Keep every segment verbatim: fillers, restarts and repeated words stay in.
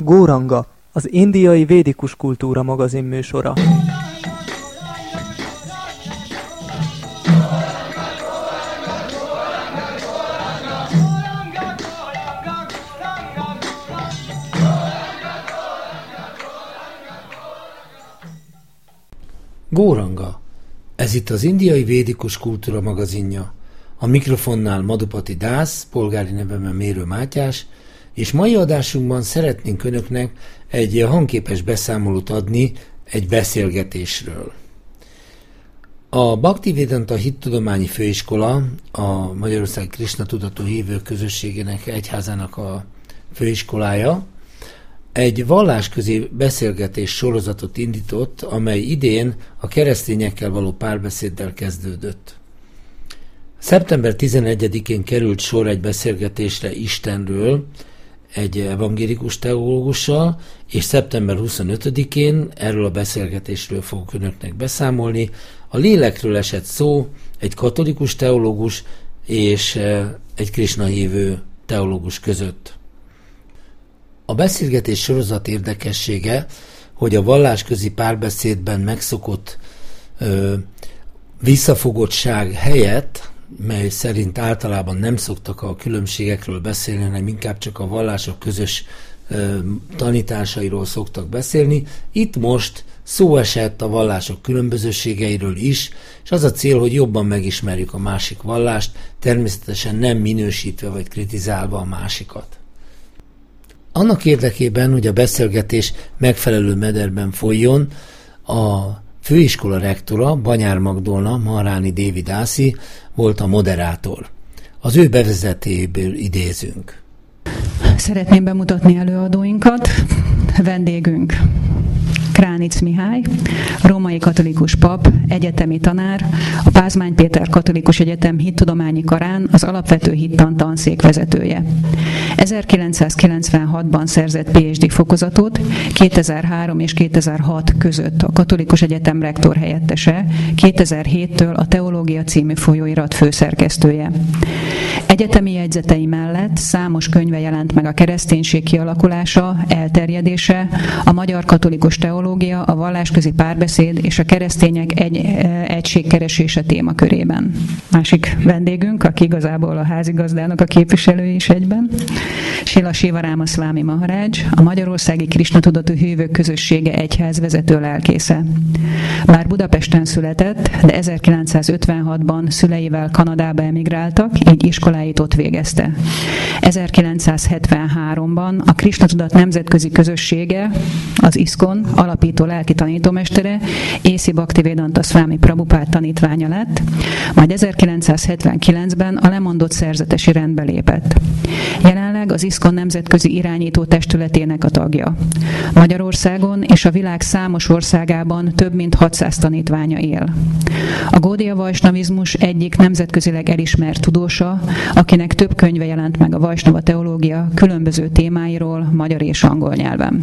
Góranga, az indiai védikus kultúra magazin műsora. Góranga. Ez itt az indiai védikus kultúra magazinja. A mikrofonnál Madhupati Dász, polgári nevemben Mérő Mátyás, és mai adásunkban szeretnénk önöknek egy hangképes beszámolót adni egy beszélgetésről. A Bhaktivedanta Hittudományi Főiskola, a Magyarországi Krisna Tudatú Hívők Közösségének egyházának a főiskolája, egy vallásközi beszélgetés sorozatot indított, amely idén a keresztényekkel való párbeszéddel kezdődött. szeptember tizenegyedikén került sor egy beszélgetésre Istenről, egy evangélikus teológussal, és szeptember huszonötödikén erről a beszélgetésről fogok önöknek beszámolni. A lélekről esett szó egy katolikus teológus és egy Krisna hívő teológus között. A beszélgetés sorozat érdekessége, hogy a vallásközi párbeszédben megszokott ö, visszafogottság helyett, mely szerint általában nem szoktak a különbségekről beszélni, hanem inkább csak a vallások közös ö, tanításairól szoktak beszélni. Itt most szó esett a vallások különbözőségeiről is, és az a cél, hogy jobban megismerjük a másik vallást, természetesen nem minősítve vagy kritizálva a másikat. Annak érdekében, hogy a beszélgetés megfelelő mederben folyjon, a főiskola rektora, Banyár Magdolna Maharáni Dévi Dászi volt a moderátor. Az ő bevezetőjéből idézünk. Szeretném bemutatni előadóinkat. Vendégünk Kránic Mihály, római katolikus pap, egyetemi tanár, a Pázmány Péter Katolikus Egyetem Hittudományi Karán az alapvető hittan tanszék vezetője. ezerkilencszázkilencvenhatban szerzett pé há dé fokozatot, kétezer-három és kétezer-hat között a Katolikus Egyetem rektor helyettese, kétezer-héttől a Teológia című folyóirat főszerkesztője. Egyetemi jegyzetei mellett számos könyve jelent meg a kereszténység kialakulása, elterjedése, a magyar katolikus teológia, a vallásközi párbeszéd és a keresztények egy, egységkeresése témakörében. Másik vendégünk, aki igazából a házigazdának a képviselői is egyben, Sila Sivaráma Szvámi Maharádzs, a Magyarországi Krisna Tudatú Hívők Közössége egyházvezető lelkésze. Bár Budapesten született, de ezerkilencszázötvenhatban szüleivel Kanadába emigráltak, így iskoláit ott végezte. ezerkilencszázhetvenháromban a Krisna Tudat Nemzetközi Közössége, az iszkon alapító lelki tanítómestere, Észi Bhaktivedanta Szvámi Prabhupád tanítványa lett, majd ezerkilencszázhetvenkilencben a lemondott szerzetesi rendbe lépett. Jelenleg az iszkon nemzetközi irányító testületének a tagja. Magyarországon és a világ számos országában több mint hatszáz tanítványa él. A Gaudiya vajsnavizmus egyik nemzetközileg elismert tudósa, akinek több könyve jelent meg a vajsnava teológia különböző témáiról magyar és angol nyelven.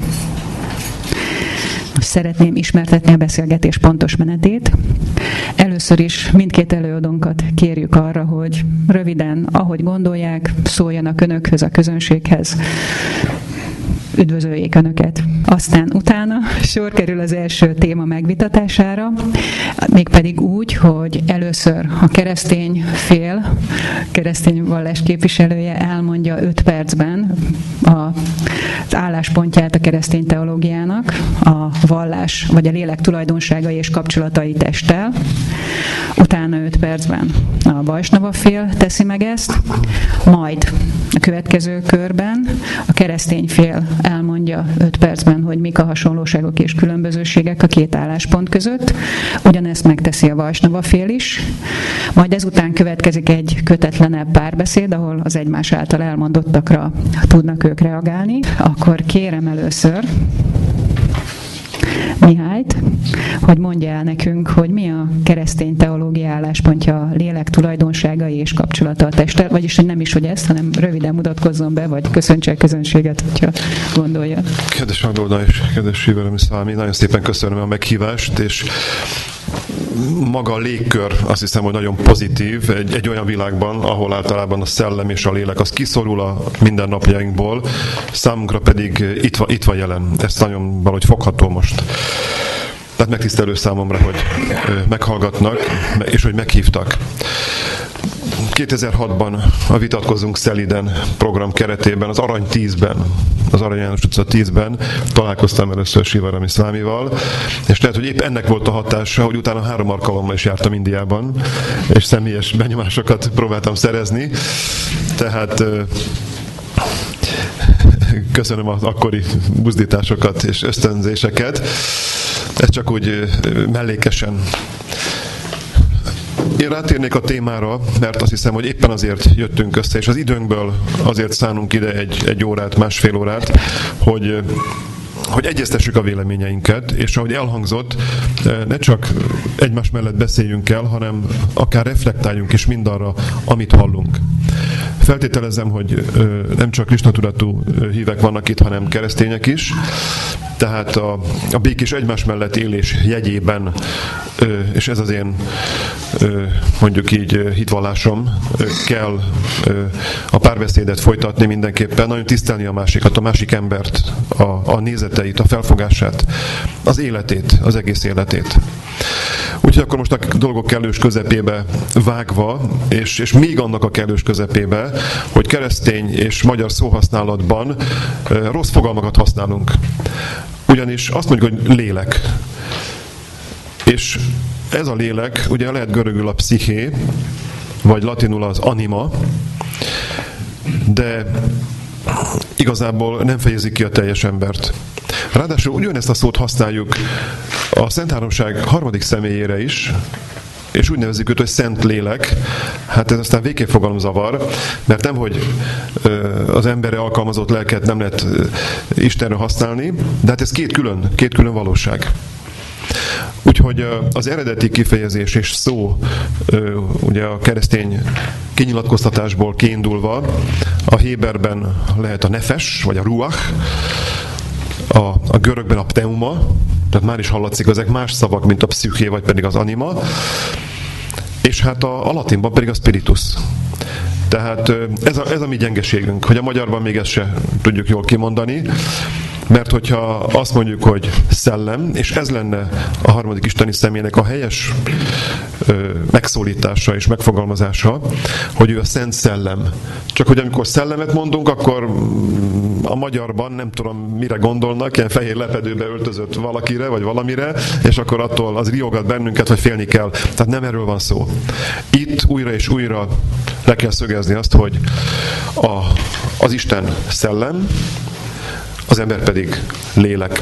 Szeretném ismertetni a beszélgetés pontos menetét. Először is mindkét előadónkat kérjük arra, hogy röviden, ahogy gondolják, szóljanak önökhöz, a közönséghez, üdvözöljék önöket. Aztán utána sor kerül az első téma megvitatására, mégpedig úgy, hogy először a keresztény fél, keresztény vallás képviselője elmondja öt percben az álláspontját a keresztény teológiának, a vallás vagy a lélek tulajdonságai és kapcsolatai testtel. Utána öt percben a vajsnava fél teszi meg ezt, majd a következő körben a keresztény fél elmondja öt percben, hogy mik a hasonlóságok és különbözőségek a két álláspont között. Ugyanezt megteszi a vajsnava fél is. Majd ezután következik egy kötetlenebb párbeszéd, ahol az egymás által elmondottakra tudnak ők reagálni. Akkor kérem először Mihályt, hogy mondja el nekünk, hogy mi a keresztény teológia álláspontja, a lélek tulajdonságai és kapcsolata a testtel, vagyis nem is, hogy ezt, hanem röviden mutatkozzon be, vagy köszöntse a közönséget, hogyha gondolja. Kedves Magdolna és kedves Sivaráma Szvámi, nagyon szépen köszönöm a meghívást, és maga a légkör azt hiszem, hogy nagyon pozitív egy, egy olyan világban, ahol általában a szellem és a lélek az kiszorul a mindennapjainkból, számunkra pedig itt van, itt van jelen. Ez nagyon valahogy fogható most. Tehát megtisztelő számomra, hogy meghallgatnak, és hogy meghívtak. kétezer-hatban a Vitatkozzunk Szeliden program keretében, az Arany tízben, az Arany János utca tízben találkoztam először Sivarami Szvámival, és tehát, hogy épp ennek volt a hatása, hogy utána három alkalommal is jártam Indiában, és személyes benyomásokat próbáltam szerezni. Tehát köszönöm az akkori buzdításokat és ösztönzéseket. Ez csak úgy mellékesen. Én rátérnék a témára, mert azt hiszem, hogy éppen azért jöttünk össze, és az időnkből azért szánunk ide egy, egy órát, másfél órát, hogy, hogy egyeztessük a véleményeinket, és ahogy elhangzott, ne csak egymás mellett beszéljünk el, hanem akár reflektáljunk is mindarra, amit hallunk. Feltételezem, hogy nem csak krishnatudatú hívek vannak itt, hanem keresztények is. Tehát a, a békés egymás mellett élés jegyében, és ez az én mondjuk így hitvallásom, kell a párbeszédet folytatni mindenképpen, nagyon tisztelni a másikat, a másik embert, a, a nézeteit, a felfogását, az életét, az egész életét. Úgyhogy akkor most a dolgok kellős közepébe vágva, és, és még annak a kellős közepébe, hogy keresztény és magyar szóhasználatban rossz fogalmakat használunk. Ugyanis azt mondjuk, hogy lélek. És ez a lélek, ugye lehet görögül a psziché, vagy latinul az anima, de igazából nem fejezi ki a teljes embert. Ráadásul ugyanezt a szót használjuk a Szentháromság harmadik személyére is, és úgy nevezzük őt, hogy Szent Lélek. Hát ez aztán végképp fogalomzavar, mert nemhogy az emberre alkalmazott lelket nem lehet Istenre használni, de hát ez két külön, két külön valóság. Úgyhogy az eredeti kifejezés és szó, ugye a keresztény kinyilatkoztatásból kiindulva, a héberben lehet a nefes, vagy a ruach, a, a görögben a pneuma, tehát már is hallatszik, ezek más szavak, mint a psziché, vagy pedig az anima, és hát a, a latinban pedig a spiritus. Tehát ez a, ez a mi gyengeségünk, hogy a magyarban még ezt se tudjuk jól kimondani, mert hogyha azt mondjuk, hogy szellem, és ez lenne a harmadik isteni személynek a helyes ö, megszólítása és megfogalmazása, hogy ő a Szent Szellem. Csak hogy amikor szellemet mondunk, akkor a magyarban nem tudom mire gondolnak, ilyen fehér lepedőbe öltözött valakire, vagy valamire, és akkor attól az riogat bennünket, hogy félni kell. Tehát nem erről van szó. Itt újra és újra le kell szögezni azt, hogy a, az Isten szellem, az ember pedig lélek.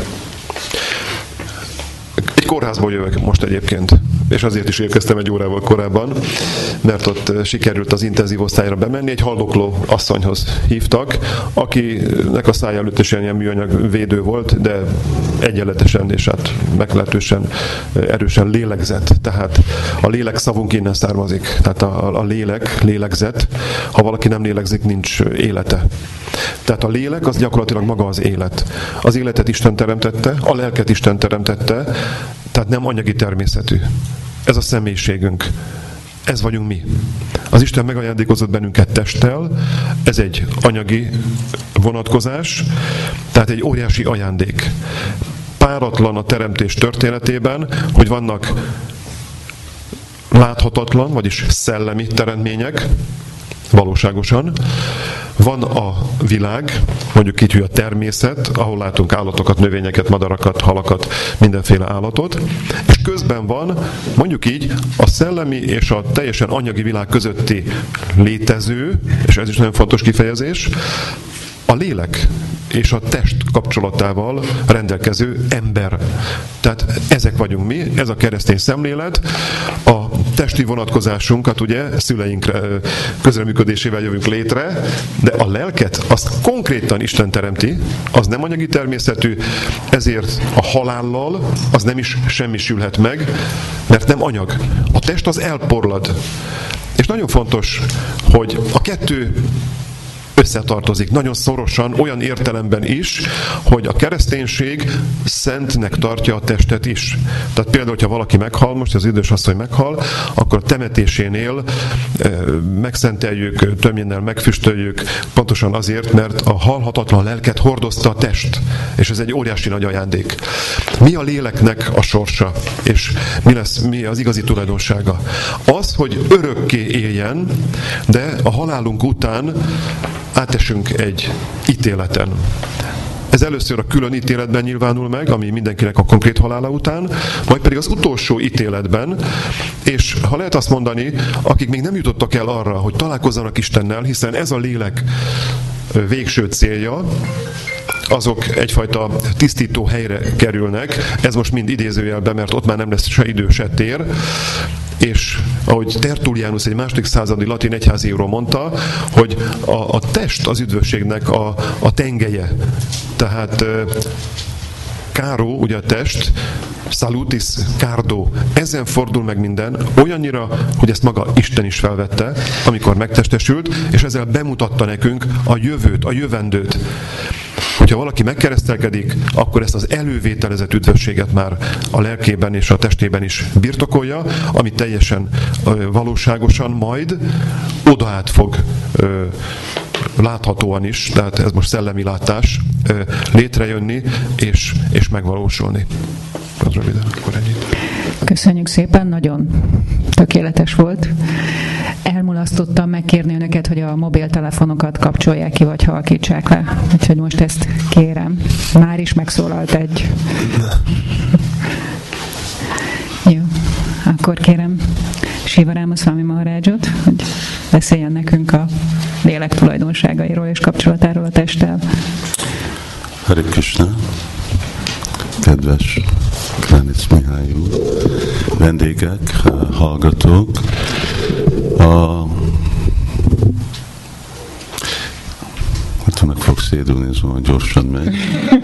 Egy kórházból jövök most egyébként, és azért is érkeztem egy órával korábban, mert ott sikerült az intenzív osztályra bemenni, egy haldokló asszonyhoz hívtak, akinek a szája előtt is ilyen műanyag védő volt, de egyenletesen és hát meglehetősen erősen lélegzett. Tehát a lélek szavunk innen származik. Tehát a, a lélek, lélegzet, ha valaki nem lélegzik, nincs élete. Tehát a lélek az gyakorlatilag maga az élet. Az életet Isten teremtette, a lelket Isten teremtette, tehát nem anyagi természetű. Ez a személyiségünk. Ez vagyunk mi. Az Isten megajándékozott bennünket testtel, ez egy anyagi vonatkozás, tehát egy óriási ajándék. Páratlan a teremtés történetében, hogy vannak láthatatlan, vagyis szellemi teremtmények, valóságosan. Van a világ, mondjuk így, hogy a természet, ahol látunk állatokat, növényeket, madarakat, halakat, mindenféle állatot, és közben van, mondjuk így, a szellemi és a teljesen anyagi világ közötti létező, és ez is nagyon fontos kifejezés, a lélek és a test kapcsolatával rendelkező ember. Tehát ezek vagyunk mi, ez a keresztény szemlélet. A testi vonatkozásunkat ugye szüleinkre közreműködésével jövünk létre, de a lelket azt konkrétan Isten teremti, az nem anyagi természetű, ezért a halállal az nem is semmisülhet meg, mert nem anyag. A test az elporlad. És nagyon fontos, hogy a kettő összetartozik. Nagyon szorosan, olyan értelemben is, hogy a kereszténység szentnek tartja a testet is. Tehát például, hogyha valaki meghal, most az idős asszony meghal, akkor a temetésénél megszenteljük, tömjénnel megfüstöljük, pontosan azért, mert a halhatatlan lelket hordozta a test, és ez egy óriási nagy ajándék. Mi a léleknek a sorsa, és mi lesz, mi az igazi tulajdonsága? Az, hogy örökké éljen, de a halálunk után átesünk egy ítéleten. Ez először a külön ítéletben nyilvánul meg, ami mindenkinek a konkrét halála után, majd pedig az utolsó ítéletben, és ha lehet azt mondani, akik még nem jutottak el arra, hogy találkozzanak Istennel, hiszen ez a lélek végső célja, azok egyfajta tisztító helyre kerülnek, ez most mind idézőjelben, mert ott már nem lesz se idő, se tér, és ahogy Tertullianus egy második századi latin egyházíró mondta, hogy a, a test az üdvösségnek a, a tengelye. Tehát káró, ugye a test, salutis cardo, ezen fordul meg minden, olyannyira, hogy ezt maga Isten is felvette, amikor megtestesült, és ezzel bemutatta nekünk a jövőt, a jövendőt. Hogyha valaki megkeresztelkedik, akkor ezt az elővételezett üdvösséget már a lelkében és a testében is birtokolja, ami teljesen valóságosan majd oda át fog láthatóan is, tehát ez most szellemi látás, létrejönni és, és megvalósulni. Az röviden, akkor ennyit. Köszönjük szépen, nagyon tökéletes volt. Elmulasztottam megkérni önöket, hogy a mobiltelefonokat kapcsolják ki, vagy halkítsák le. Úgyhogy most ezt kérem. Már is megszólalt egy. Jó, akkor kérem Sivaráma Swami Maharajot, hogy beszéljen nekünk a lélek tulajdonságairól és kapcsolatáról a testtel. Hare Krishna, kedves Kránic Mihály úr, vendégek, hallgatók, a hát meg fog szédülni, ez olyan gyorsan megy.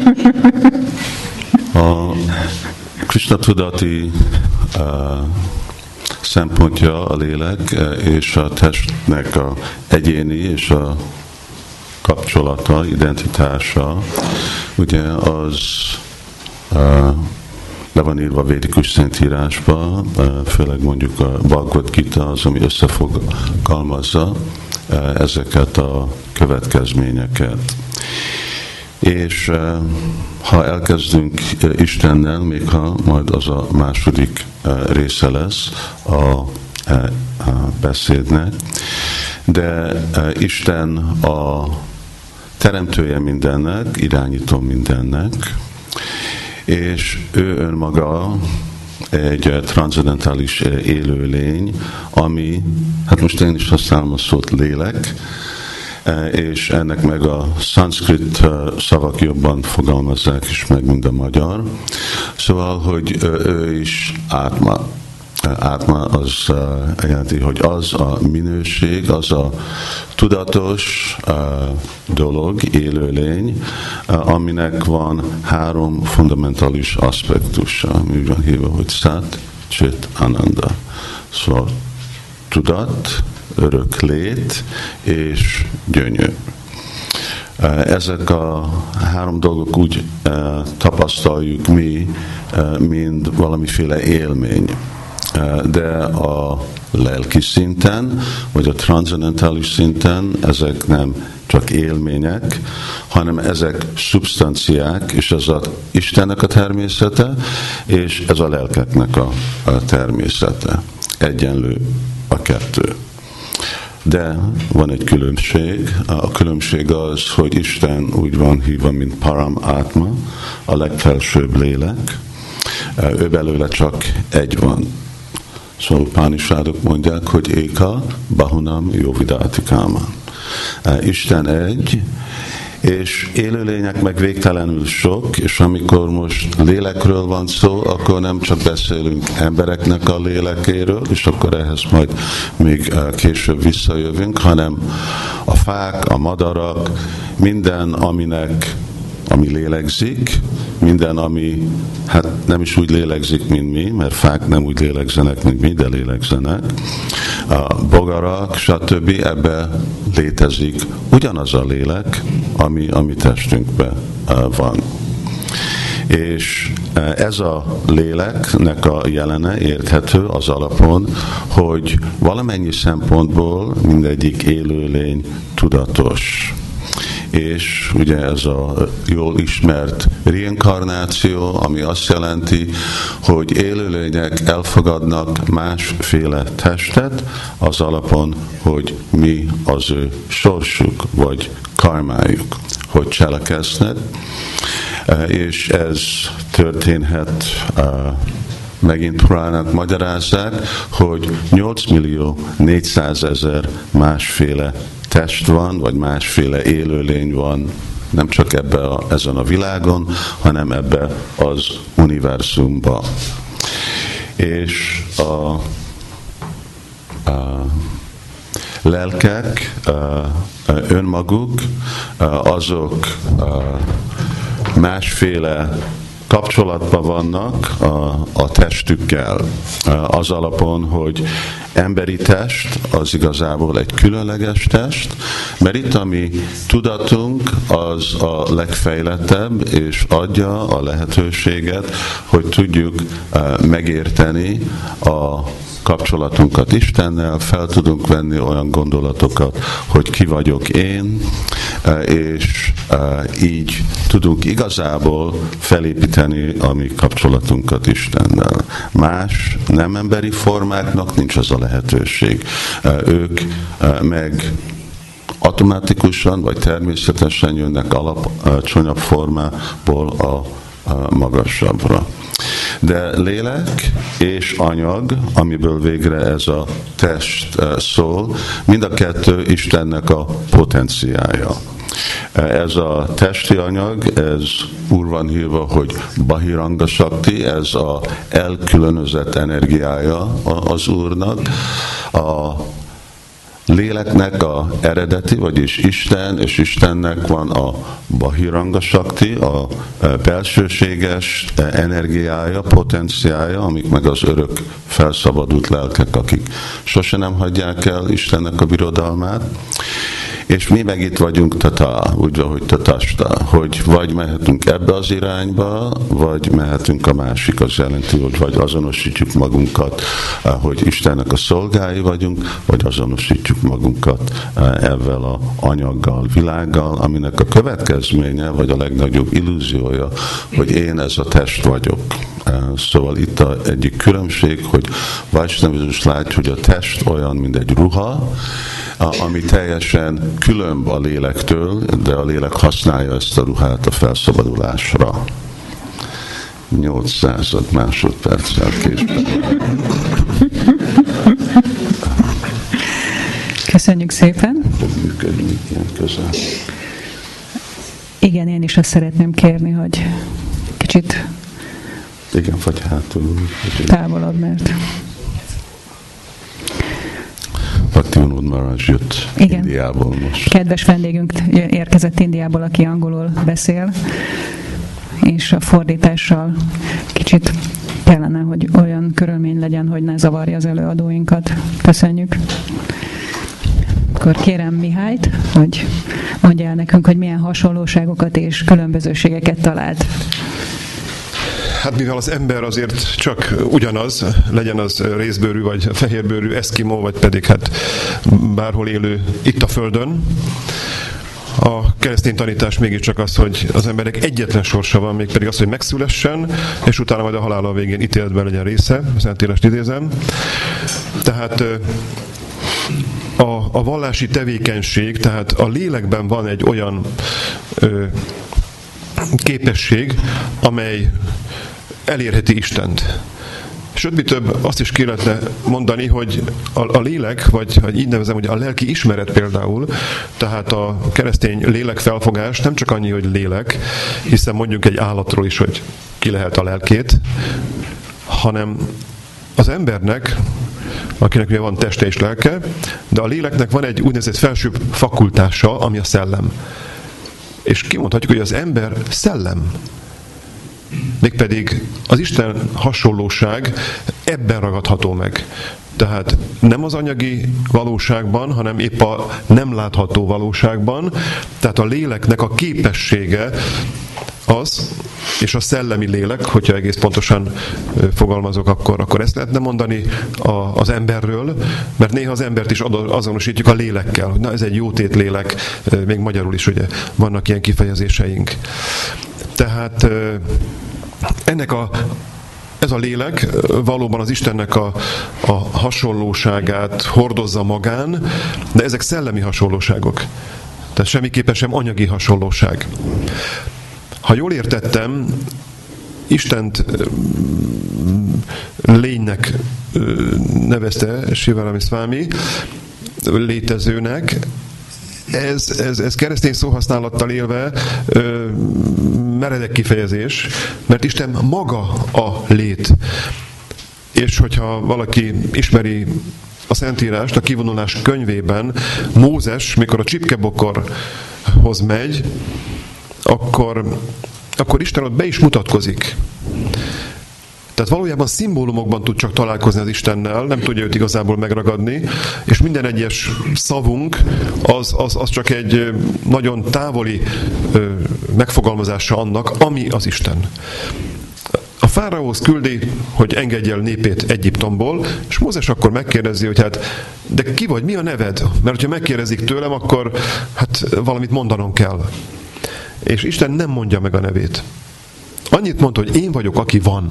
A Krishna tudati uh, szempontja a lélek és a testnek a egyéni és a kapcsolata, identitása, ugye az uh, le van írva a védikus szentírásba, uh, főleg mondjuk a Bhagavad Gita az, ami összefogalmazza uh, ezeket a következményeket. És uh, ha elkezdünk uh, Istennel, még ha majd az a második uh, része lesz a, uh, a beszédnek, de uh, Isten a teremtője mindennek, irányító mindennek, és ő önmaga egy transzendentális élőlény, ami, hát most én is használom a szót lélek, és ennek meg a szanszkrit szavak jobban fogalmazzák is meg, mint a magyar. Szóval, hogy ő is átma. Átma az jelenti, hogy az a minőség, az a tudatos dolog, élőlény, aminek van három fundamentális aspektusa, ami van hívva, hogy Sat, Chit, Ananda. Szóval tudat, örök lét és gyönyör. Ezek a három dolgok úgy tapasztaljuk mi, mint valamiféle élmény. De a lelki szinten, vagy a transzendentális szinten ezek nem csak élmények, hanem ezek szubstanciák, és ez az Istennek a természete, és ez a lelkeknek a, a természete. Egyenlő a kettő. De van egy különbség. A különbség az, hogy Isten úgy van hívva, mint Param Atma, a legfelsőbb lélek. Ő belőle csak egy van. Szóval Upanishadok mondják, hogy Éka, Bahunam, Jovidáti Kámán. Isten egy, és élőlények meg végtelenül sok, és amikor most lélekről van szó, akkor nem csak beszélünk embereknek a lélekéről, és akkor ehhez majd még később visszajövünk, hanem a fák, a madarak, minden, aminek ami lélegzik, minden, ami hát nem is úgy lélegzik, mint mi, mert fák nem úgy lélegzenek, mint mi, de lélegzenek. a bogarak, stb. Ebbe létezik ugyanaz a lélek, ami a mi testünkben van. És ez a léleknek a jelene érthető az alapon, hogy valamennyi szempontból mindegyik élőlény tudatos. És ugye ez a jól ismert reinkarnáció, ami azt jelenti, hogy élőlények elfogadnak másféle testet az alapon, hogy mi az ő sorsuk, vagy karmájuk, hogy cselekeznek, és ez történhet, megint Purának magyarázzák, hogy nyolc millió négyszázezer másféle test van, vagy másféle élőlény van, nem csak ebbe a, ezen a világon, hanem ebbe az univerzumba. És a, a lelkek önmaguk, azok másféle kapcsolatban vannak a, a testükkel, az alapon, hogy emberi test az igazából egy különleges test, mert itt a mi tudatunk az a legfejlettebb, és adja a lehetőséget, hogy tudjuk megérteni a kapcsolatunkat Istennel, fel tudunk venni olyan gondolatokat, hogy ki vagyok én, és így tudunk igazából felépíteni a mi kapcsolatunkat Istennel. Más nem emberi formáknak nincs az a lehetőség. Ők meg automatikusan vagy természetesen jönnek alacsonyabb formából a magasabbra. De lélek és anyag, amiből végre ez a test szól, mind a kettő Istennek a potenciája. Ez a testi anyag, ez úgy van hívva, hogy Bahiranga Sakti, ez az elkülönözött energiája az Úrnak. A léleknek a eredeti, vagyis Isten, és Istennek van a Bahiranga Sakti, a belsőséges energiája, potenciája, amik meg az örök felszabadult lelkek, akik sose nem hagyják el Istennek a birodalmát. És mi meg itt vagyunk tata, úgy ahogy tatasta, hogy vagy mehetünk ebbe az irányba, vagy mehetünk a másik, az jelenti, hogy vagy azonosítjuk magunkat, hogy Istennek a szolgái vagyunk, vagy azonosítjuk magunkat ezzel a anyaggal, világgal, aminek a következménye, vagy a legnagyobb illúziója, hogy én ez a test vagyok. Szóval itt a egyik különbség, hogy Vajsnavizmus látja, hogy a test olyan, mint egy ruha, ami teljesen különb a lélektől, de a lélek használja ezt a ruhát a felszabadulásra. nyolcszázad másodperccel később. Köszönjük szépen. Működni ilyen közel. Igen, én is azt szeretném kérni, hogy kicsit igen, vagy hátul. távolabb, mert Bhaktivinoda Maharaj jött igen. Indiából most. Kedves vendégünk érkezett Indiából, aki angolul beszél, és a fordítással kicsit kellene, hogy olyan körülmény legyen, hogy ne zavarja az előadóinkat. Köszönjük. Akkor kérem Mihályt, hogy mondja el nekünk, hogy milyen hasonlóságokat és különbözőségeket talált. Hát mivel az ember azért csak ugyanaz, legyen az részbőrű vagy fehérbőrű eszkimó, vagy pedig hát bárhol élő itt a Földön, a keresztény tanítás mégiscsak az, hogy az embernek egyetlen sorsa van, mégpedig az, hogy megszülessen, és utána majd a halála végén ítéletben legyen része, Szentírás idézem. Tehát a, a vallási tevékenység, tehát a lélekben van egy olyan ö, képesség, amely elérheti Istent. Sőt, mi több, azt is ki lehetne mondani, hogy a, a lélek, vagy, vagy így nevezem, hogy a lelki ismeret például, tehát a keresztény lélekfelfogás nem csak annyi, hogy lélek, hiszen mondjuk egy állatról is, hogy ki lehet a lelkét, hanem az embernek, akinek ugye van teste és lelke, de a léleknek van egy úgynevezett felsőbb fakultása, ami a szellem. És kimondhatjuk, hogy az ember szellem. mégpedig az Isten hasonlóság ebben ragadható meg. Tehát nem az anyagi valóságban, hanem épp a nem látható valóságban, tehát a léleknek a képessége az, és a szellemi lélek, hogyha egész pontosan fogalmazok, akkor, akkor ezt lehetne mondani a, az emberről, mert néha az embert is azonosítjuk a lélekkel. Na, ez egy jótét lélek, még magyarul is ugye vannak ilyen kifejezéseink. Tehát ennek a Ez a lélek valóban az Istennek a, a hasonlóságát hordozza magán, de ezek szellemi hasonlóságok. Tehát semmiképpen sem anyagi hasonlóság. Ha jól értettem, Istent lénynek nevezte Sivarami Swami, létezőnek. Ez, ez, ez keresztény szóhasználattal élve ö, meredek kifejezés, mert Isten maga a lét. És hogyha valaki ismeri a Szentírást, a Kivonulás könyvében Mózes, mikor a csipkebokorhoz megy, akkor, akkor Isten ott be is mutatkozik. Tehát valójában szimbólumokban tud csak találkozni az Istennel, nem tudja őt igazából megragadni, és minden egyes szavunk az, az, az csak egy nagyon távoli ö, megfogalmazása annak, ami az Isten. A fáraóhoz küldi, hogy engedje el népét Egyiptomból, és Mózes akkor megkérdezi, hogy hát, de ki vagy, mi a neved? Mert ha megkérdezik tőlem, akkor hát valamit mondanom kell. És Isten nem mondja meg a nevét. Annyit mondta, hogy én vagyok, aki van.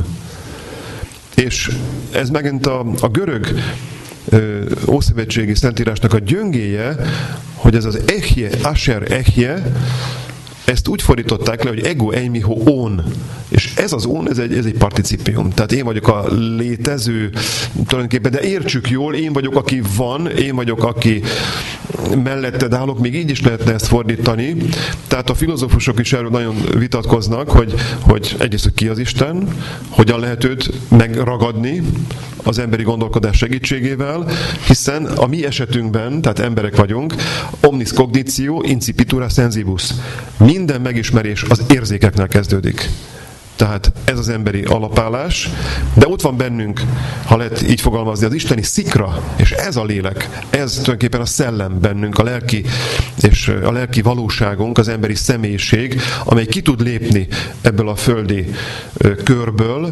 És ez megint a, a görög ö, ószövetségi szentírásnak a gyöngéje, hogy ez az echje, asher echje, ezt úgy fordították le, hogy ego eimiho on. És ez az on, ez egy, ez egy participium. Tehát én vagyok a létező, tulajdonképpen, de értsük jól, én vagyok, aki van, én vagyok, aki melletted állok, még így is lehetne ezt fordítani. Tehát a filozófusok is erről nagyon vitatkoznak, hogy, hogy egyrészt, hogy ki az Isten, hogyan lehet őt megragadni az emberi gondolkodás segítségével, hiszen a mi esetünkben, tehát emberek vagyunk, omnis cognitio incipitura sensibus. Minden megismerés az érzékeknél kezdődik. Tehát ez az emberi alapállás, de ott van bennünk, ha lehet így fogalmazni, az isteni szikra, és ez a lélek, ez tulajdonképpen a szellem bennünk, a lelki, és a lelki valóságunk, az emberi személyiség, amely ki tud lépni ebből a földi körből,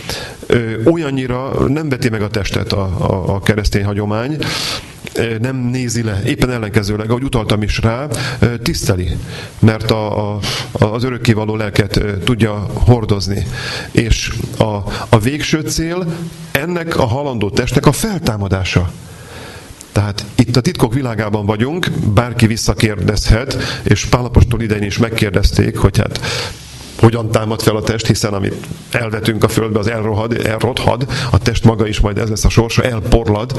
olyannyira nem veti meg a testet a, a, a keresztény hagyomány, nem nézi le, éppen ellenkezőleg, ahogy utaltam is rá, tiszteli, mert a, a, az örökkévaló lelket tudja hordozni. És a, a végső cél ennek a halandó testnek a feltámadása. Tehát itt a titkok világában vagyunk, bárki visszakérdezhet, és Pál apostol idején is megkérdezték, hogy hát hogyan támad fel a test, hiszen amit elvetünk a földbe, az elrohad, elrothad, a test maga is majd ez lesz a sorsa, elporlad,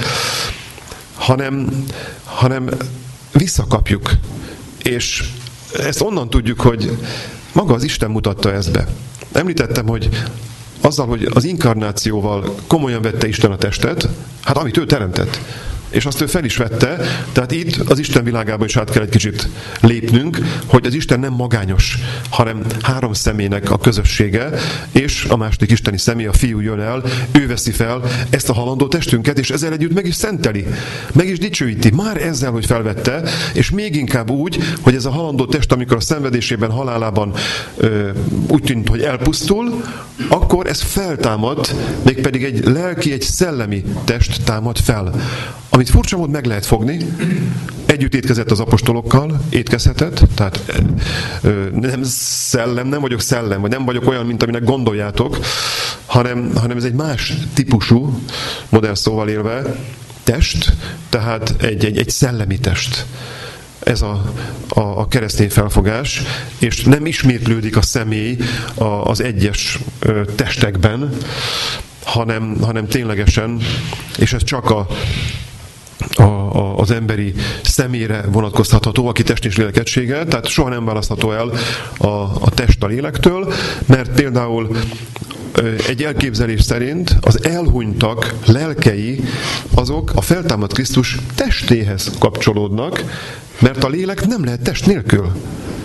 hanem, hanem visszakapjuk. És ezt onnan tudjuk, hogy maga az Isten mutatta ezt be. Említettem, hogy azzal, hogy az inkarnációval komolyan vette Isten a testet, hát amit ő teremtett, és azt ő fel is vette, tehát itt az Isten világában is át kell egy kicsit lépnünk, hogy az Isten nem magányos, hanem három személynek a közössége, és a második isteni személy, a Fiú jön el, ő veszi fel ezt a halandó testünket, és ezzel együtt meg is szenteli, meg is dicsőíti, már ezzel, hogy felvette, és még inkább úgy, hogy ez a halandó test, amikor a szenvedésében, halálában ö, úgy tűnt, hogy elpusztul, akkor ez feltámad, mégpedig egy lelki, egy szellemi test támad fel, amit furcsa módon meg lehet fogni. Együtt étkezett az apostolokkal, étkezhetett, tehát ö, nem szellem, nem vagyok szellem, vagy nem vagyok olyan, mint aminek gondoljátok, hanem, hanem ez egy más típusú, modern szóval élve, test, tehát egy, egy, egy szellemi test. Ez a, a, a keresztény felfogás, és nem ismétlődik a személy a, az egyes ö, testekben, hanem, hanem ténylegesen, és ez csak a A, a, az emberi személyre vonatkoztatható, aki test és lélek egysége, tehát soha nem választható el a, a test a lélektől, mert például egy elképzelés szerint az elhunytak lelkei, azok a feltámadt Krisztus testéhez kapcsolódnak, mert a lélek nem lehet test nélkül.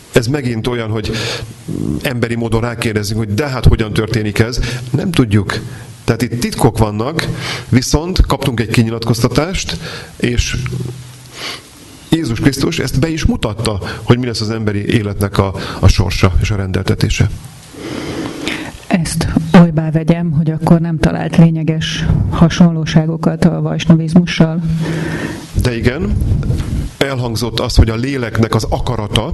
ez megint olyan, hogy emberi módon rákérdezünk, hogy de hát hogyan történik ez. Nem tudjuk. Tehát itt titkok vannak, viszont kaptunk egy kinyilatkoztatást, és Jézus Krisztus ezt be is mutatta, hogy mi lesz az emberi életnek a, a sorsa és a rendeltetése. Ezt olybá vegyem, hogy akkor nem talált lényeges hasonlóságokat a vajsnavizmussal. De igen, elhangzott az, hogy a léleknek az akarata,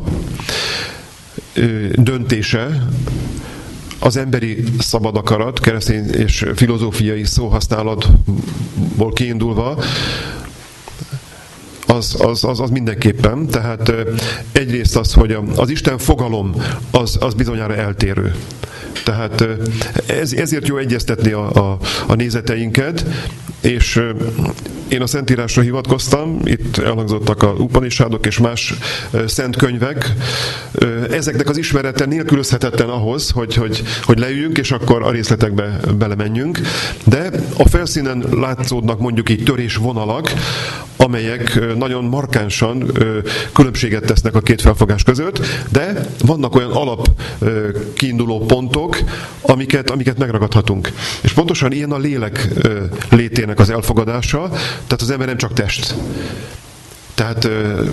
döntése, az emberi szabad akarat, keresztény és filozófiai szóhasználatból kiindulva, Az, az, az, az mindenképpen. Tehát egyrészt az, hogy az Isten fogalom az, az bizonyára eltérő. Tehát ez, ezért jó egyeztetni a, a, a nézeteinket, és én a Szentírásra hivatkoztam, itt elhangzottak a Upanishadok és más szent könyvek. Ezeknek az ismerete nélkülözhetetlen ahhoz, hogy, hogy, hogy leüljünk, és akkor a részletekbe belemenjünk. De a felszínen látszódnak mondjuk így törésvonalak, amelyek nagyon markánsan különbséget tesznek a két felfogás között, de vannak olyan alap kiinduló pontok, amiket, amiket megragadhatunk. És pontosan ilyen a lélek létének az elfogadása, tehát az ember nem csak test. Tehát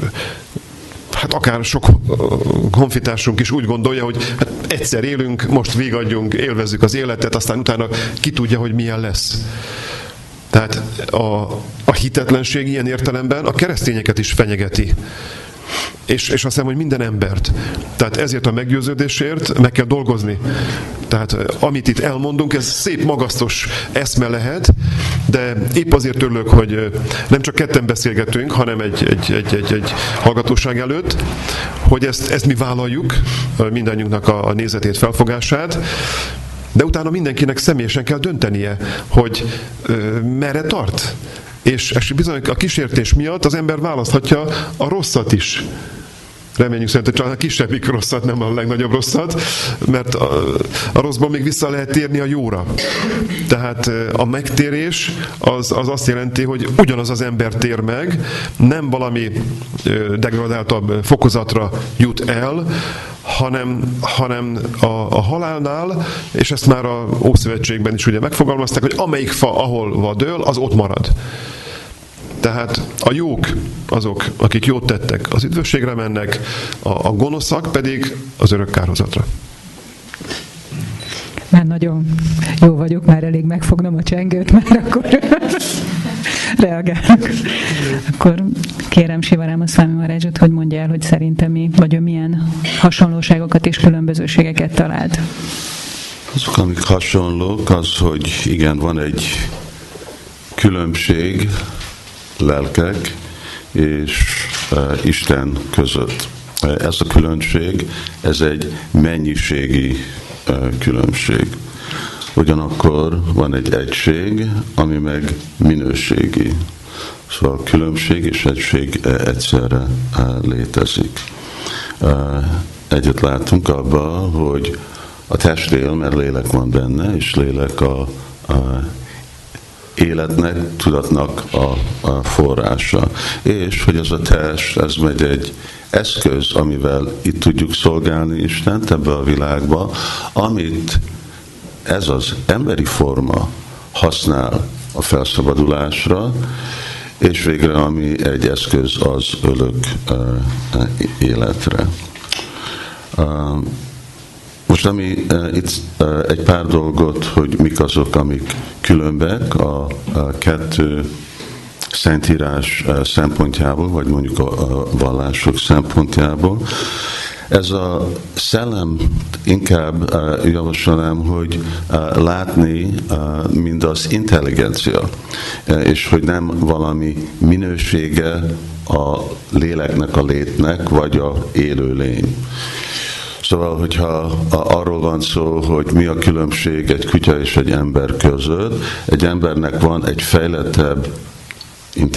hát akár sok honfitársunk is úgy gondolja, hogy hát egyszer élünk, most végadjunk, élvezzük az életet, aztán utána ki tudja, hogy milyen lesz. Tehát a, a hitetlenség ilyen értelemben a keresztényeket is fenyegeti. És, és azt hiszem, hogy minden embert. Tehát ezért a meggyőződésért meg kell dolgozni. Tehát amit itt elmondunk, ez szép magasztos eszme lehet, de épp azért örülök, hogy nem csak ketten beszélgetünk, hanem egy, egy, egy, egy, egy hallgatóság előtt, hogy ezt, ezt mi vállaljuk, mindannyiunknak a, a nézetét, felfogását, de utána mindenkinek személyesen kell döntenie, hogy ö, merre tart. És, és bizony a kísértés miatt az ember választhatja a rosszat is. Reményünk szerint, hogy csak a kisebbik rosszat, nem a legnagyobb rosszat, mert a, a rosszban még vissza lehet térni a jóra. Tehát a megtérés az, az azt jelenti, hogy ugyanaz az ember tér meg, nem valami degradáltabb fokozatra jut el, hanem, hanem a, a halálnál, és ezt már a Ószövetségben is ugye megfogalmazták, hogy amelyik fa, ahol vadöl, az ott marad. Tehát a jók azok, akik jót tettek, az üdvösségre mennek, a, a gonoszak pedig az örök kárhozatra. Már nagyon jó vagyok, már elég megfognom a csengőt, már akkor reagálok. Akkor kérem Sivaráma Szvámi Maharajot, hogy mondja el, hogy szerintem mi, vagy ő milyen hasonlóságokat és különbözőségeket talált. Azok, amik hasonlók, az, hogy igen, van egy különbség lelkek és uh, Isten között. Ez a különbség, ez egy mennyiségi uh, különbség. Ugyanakkor van egy egység, ami meg minőségi. Szóval a különbség és egység uh, egyszerre uh, létezik. Uh, egyet látunk abban, hogy a test él, mert lélek van benne, és lélek a, a életnek, tudatnak a, a forrása. És hogy ez a test, ez megy egy eszköz, amivel itt tudjuk szolgálni Istent ebbe a világba, amit ez az emberi forma használ a felszabadulásra, és végre ami egy eszköz az örök uh, életre. Uh, Most ami uh, itt uh, egy pár dolgot, hogy mik azok, amik különbek a, a kettő szentírás uh, szempontjából, vagy mondjuk a, a vallások szempontjából. Ez a szellem inkább uh, javasolnám, hogy uh, látni uh, mind az intelligencia, uh, és hogy nem valami minősége a léleknek, a létnek, vagy a élőlény. Szóval, hogyha arról van szó, hogy mi a különbség egy kutya és egy ember között, egy embernek van egy fejlettebb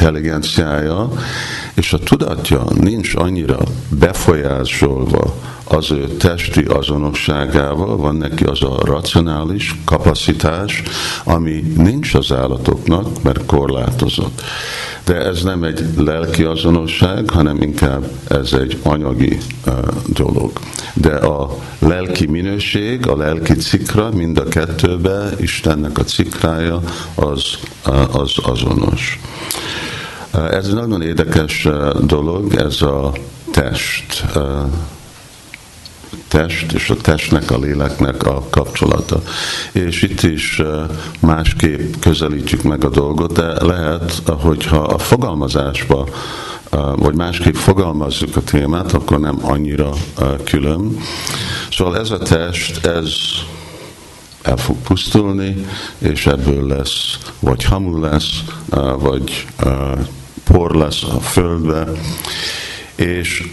intelligenciája, és a tudatja nincs annyira befolyásolva a az ő testi azonosságával, van neki az a racionális kapacitás, ami nincs az állatoknak, mert korlátozott. De ez nem egy lelki azonosság, hanem inkább ez egy anyagi uh, dolog. De a lelki minőség, a lelki cikra, mind a kettőben Istennek a cikrája az, uh, az azonos. Uh, ez egy nagyon érdekes uh, dolog, ez a test. Uh, test és a testnek, a léleknek a kapcsolata. És itt is másképp közelítjük meg a dolgot, de lehet, hogyha a fogalmazásba, vagy másképp fogalmazzuk a témát, akkor nem annyira külön. Szóval ez a test, ez el fog pusztulni, és ebből lesz, vagy hamu lesz, vagy por lesz a földbe, és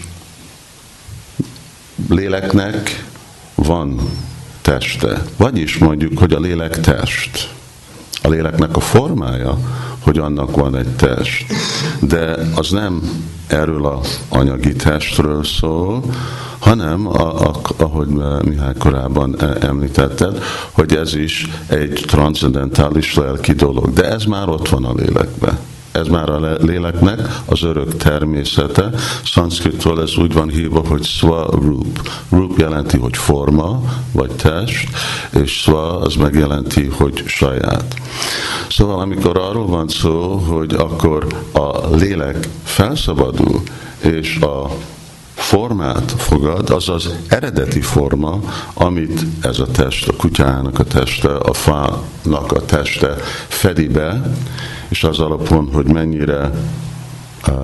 léleknek van teste. Vagyis mondjuk, hogy a lélek test. A léleknek a formája, hogy annak van egy test. De az nem erről az anyagi testről szól, hanem, a, a, ahogy Mihály korábban említetted, hogy ez is egy transzendentális lelki dolog. De ez már ott van a lélekben. Ez már a léleknek az örök természete. Szanszkritról ez úgy van hívva, hogy swarup. Rup jelenti, hogy forma, vagy test, és swa az megjelenti, hogy saját. Szóval amikor arról van szó, hogy akkor a lélek felszabadul, és a formát fogad, az az eredeti forma, amit ez a test, a kutyának a teste, a fának a teste fedi be, és az alapon, hogy mennyire uh,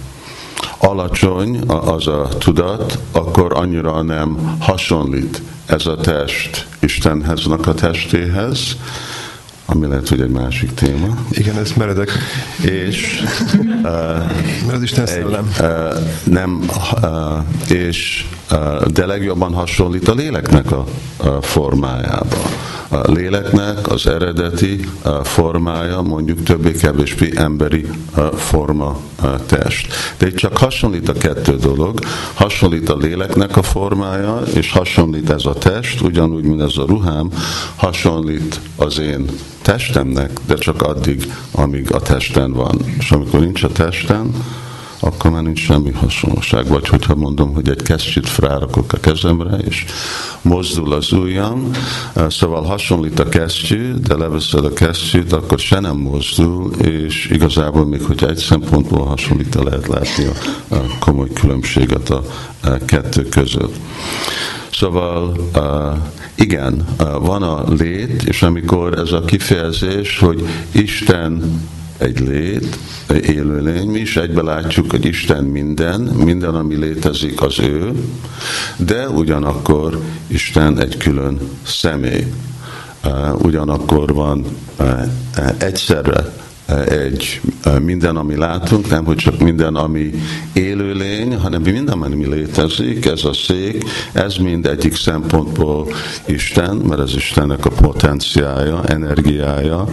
alacsony az a tudat, akkor annyira nem hasonlít ez a test Istenhez, a testéhez, ami lehet, hogy egy másik téma. Igen, ez meredek. És uh, az Isten szellem. Uh, nem, uh, és, uh, de legjobban hasonlít a léleknek a, a formájába. A léleknek az eredeti uh, formája mondjuk többé-kevésbé emberi uh, forma uh, test. De itt csak hasonlít a kettő dolog. Hasonlít a léleknek a formája, és hasonlít ez a test, ugyanúgy, mint ez a ruhám, hasonlít az én testemnek, de csak addig, amíg a testen van. És amikor nincs a testen, akkor már nincs semmi hasonlóság. Vagy hogyha mondom, hogy egy kesztyűt rárakok a kezemre, és mozdul az ujjam, szóval hasonlít a kesztyű, de leveszed a kesztyűt, akkor se nem mozdul, és igazából még, hogyha egy szempontból hasonlít, lehet látni a komoly különbséget a kettő között. Szóval igen, van a lét, és amikor ez a kifejezés, hogy Isten egy lét, élőlény, mi is egybe látjuk, hogy Isten minden, minden, ami létezik, az ő, de ugyanakkor Isten egy külön személy. Ugyanakkor van egyszerre egy minden, ami látunk, nem hogy csak minden, ami élőlény, hanem minden, ami létezik, ez a szék, ez mind egyik szempontból Isten, mert ez Istennek a potenciája, energiája,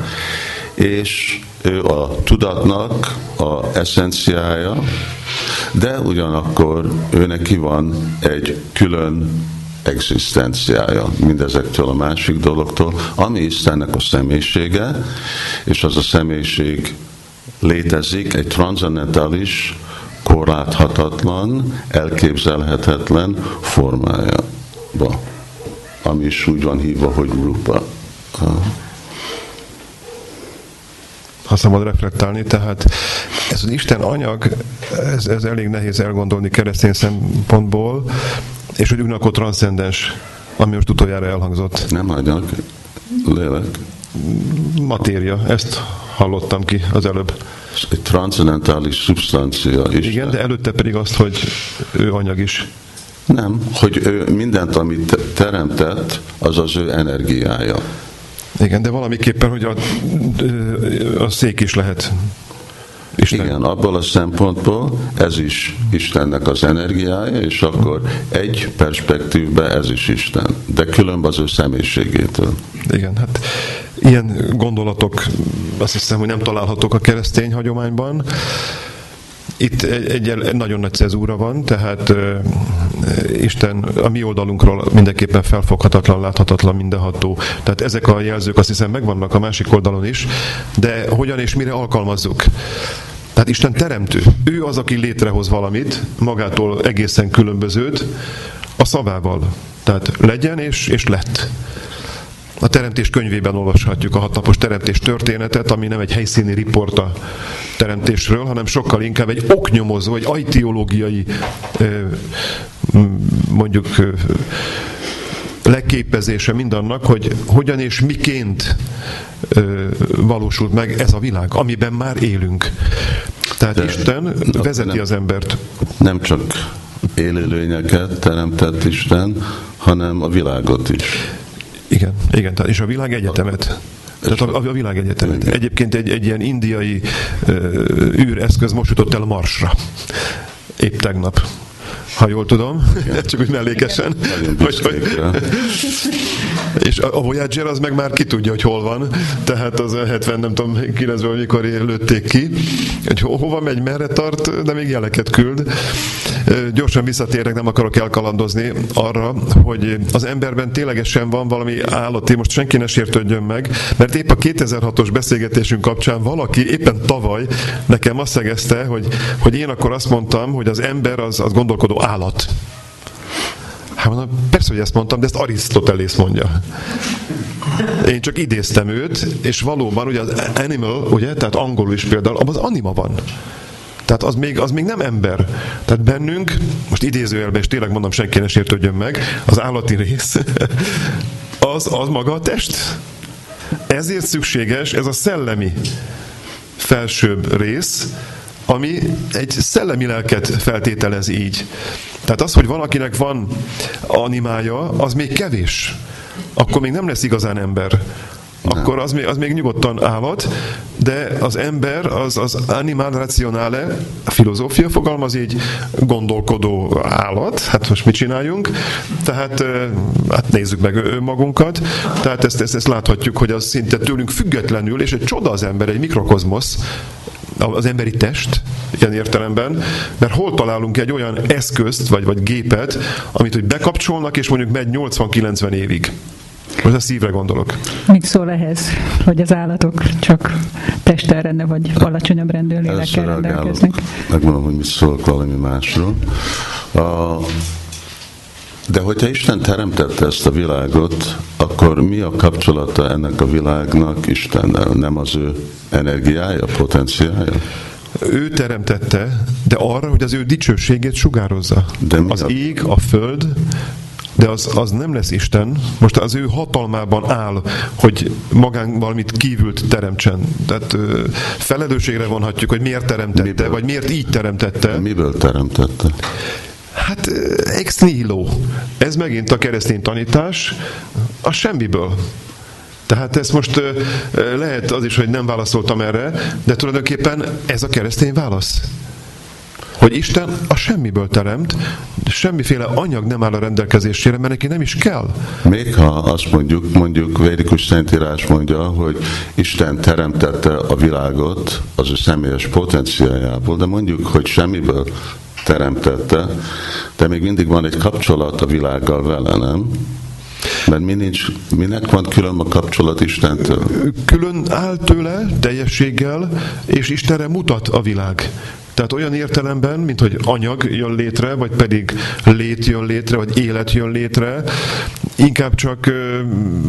és ő a tudatnak a eszenciája, de ugyanakkor ő neki van egy külön egzisztenciája mindezektől a másik dologtól, ami Istennek a személyisége, és az a személyiség létezik egy transzendentális, korláthatatlan, elképzelhetetlen formájába, ami is úgy van hívva, hogy rupa. Ha szabad reflektálni, tehát ez az Isten anyag, ez, ez elég nehéz elgondolni keresztény szempontból, és hogy ugyanakkor transzcendens, ami most utoljára elhangzott. Nem anyag, lélek. Matéria, ezt hallottam ki az előbb. Egy transzendentális szubstancia is. Igen, de előtte pedig azt, hogy ő anyag is. Nem, hogy ő mindent, amit teremtett, az az ő energiája. Igen, de valamiképpen, hogy a, a szék is lehet Isten. Igen, abból a szempontból ez is Istennek az energiája, és akkor egy perspektívben ez is Isten, de különb az ő személyiségétől. Igen, hát ilyen gondolatok azt hiszem, hogy nem találhatók a keresztény hagyományban. itt egy, egy nagyon nagy cezúra van, tehát uh, Isten a mi oldalunkról mindenképpen felfoghatatlan, láthatatlan, mindenható. Tehát ezek a jelzők azt hiszem megvannak a másik oldalon is, de hogyan és mire alkalmazzuk? Tehát Isten teremtő. Ő az, aki létrehoz valamit, magától egészen különbözőt, a szavával. Tehát legyen és, és lett. A teremtés könyvében olvashatjuk a hatnapos teremtés történetet, ami nem egy helyszíni riport a teremtésről, hanem sokkal inkább egy oknyomozó, egy ajteológiai, mondjuk leképezése mindannak, hogy hogyan és miként valósult meg ez a világ, amiben már élünk. Tehát de Isten vezeti nem, az embert. Nem csak élőlényeket teremtett Isten, hanem a világot is. Igen, igen, és a világ egyetemet. Tehát a, a világ egyetemet. Egyébként egy, egy ilyen indiai uh, űreszköz most jutott el Marsra. Épp tegnap. Ha jól tudom, csak úgy mellékesen. Hogy, hogy, és a Voyager az meg már ki tudja, hogy hol van, tehát az hetven, nem tudom, kilencven, mikor lőtték ki, hogy ho, hova megy, merre tart, de még jeleket küld. Gyorsan visszatérek, nem akarok elkalandozni arra, hogy az emberben ténylegesen van valami állati, most senki ne sértődjön meg, mert épp a kétezer-hatos beszélgetésünk kapcsán valaki éppen tavaly nekem azt szegezte, hogy, hogy én akkor azt mondtam, hogy az ember az, az gondolkodó állat. Hát mondom, persze, hogy ezt mondtam, de ezt Arisztotelész mondja. Én csak idéztem őt, és valóban ugye az animal, ugye, tehát angolul is például, abban az anima van. Tehát az még, az még nem ember. Tehát bennünk, most idézőjelben, és tényleg mondom, senki ne sértődjön meg, az állati rész, az, az maga a test. Ezért szükséges ez a szellemi felsőbb rész, ami egy szellemi lelket feltételez így. Tehát az, hogy valakinek van animája, az még kevés. Akkor még nem lesz igazán ember. Akkor az még, az még nyugodtan állat, de az ember, az, az animal rationale, a filozófia fogalmaz így, gondolkodó állat, hát most mit csináljunk? Tehát hát nézzük meg önmagunkat, tehát ezt, ezt, ezt láthatjuk, hogy az szinte tőlünk függetlenül, és egy csoda az ember, egy mikrokozmosz, az emberi test, ilyen értelemben, mert hol találunk egy olyan eszközt, vagy, vagy gépet, amit hogy bekapcsolnak, és mondjuk megy nyolcvan-kilencven évig. Most a szívre gondolok. Mit szól ehhez, hogy az állatok csak testtel rende, vagy alacsonyabb rendű lélekkel rendelkeznek? Megmondom, hogy mit szólok valami másról. De hogyha Isten teremtette ezt a világot, akkor mi a kapcsolata ennek a világnak Istennel? Nem az ő energiája, potenciája? Ő teremtette, de arra, hogy az ő dicsőségét sugározza. De az a... ég, a föld, de az, az nem lesz Isten, most az ő hatalmában áll, hogy magán valamit kívült teremtsen. Tehát felelősségre vonhatjuk, hogy miért teremtette, miből? Vagy miért így teremtette. Miből teremtette? Hát ex nihilo. Ez megint a keresztény tanítás a semmiből. Tehát ez most lehet az is, hogy nem válaszoltam erre, de tulajdonképpen ez a keresztény válasz. Hogy Isten a semmiből teremt, semmiféle anyag nem áll a rendelkezésére, mert neki nem is kell. Még ha azt mondjuk, mondjuk védikus szentírás mondja, hogy Isten teremtette a világot az ő személyes potenciájából, de mondjuk, hogy semmiből teremtette, de még mindig van egy kapcsolat a világgal vele, nem? Mert mi nincs, minek van külön a kapcsolat Istentől? Külön áll tőle teljességgel, és Istenre mutat a világ. Tehát olyan értelemben, mint hogy anyag jön létre, vagy pedig lét jön létre, vagy élet jön létre, inkább csak ö,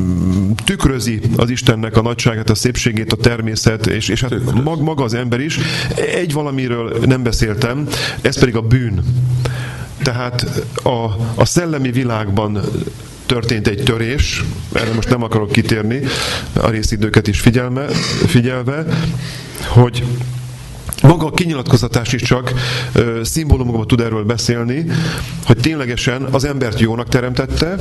tükrözi az Istennek a nagyságát, a szépségét, a természet, és, és hát mag, maga az ember is. Egy valamiről nem beszéltem, ez pedig a bűn. Tehát a, a szellemi világban történt egy törés, erre most nem akarok kitérni, a részidőket is figyelme, figyelve, hogy maga a kinyilatkoztatás is csak uh, szimbólumokban tud erről beszélni, hogy ténylegesen az embert jónak teremtette,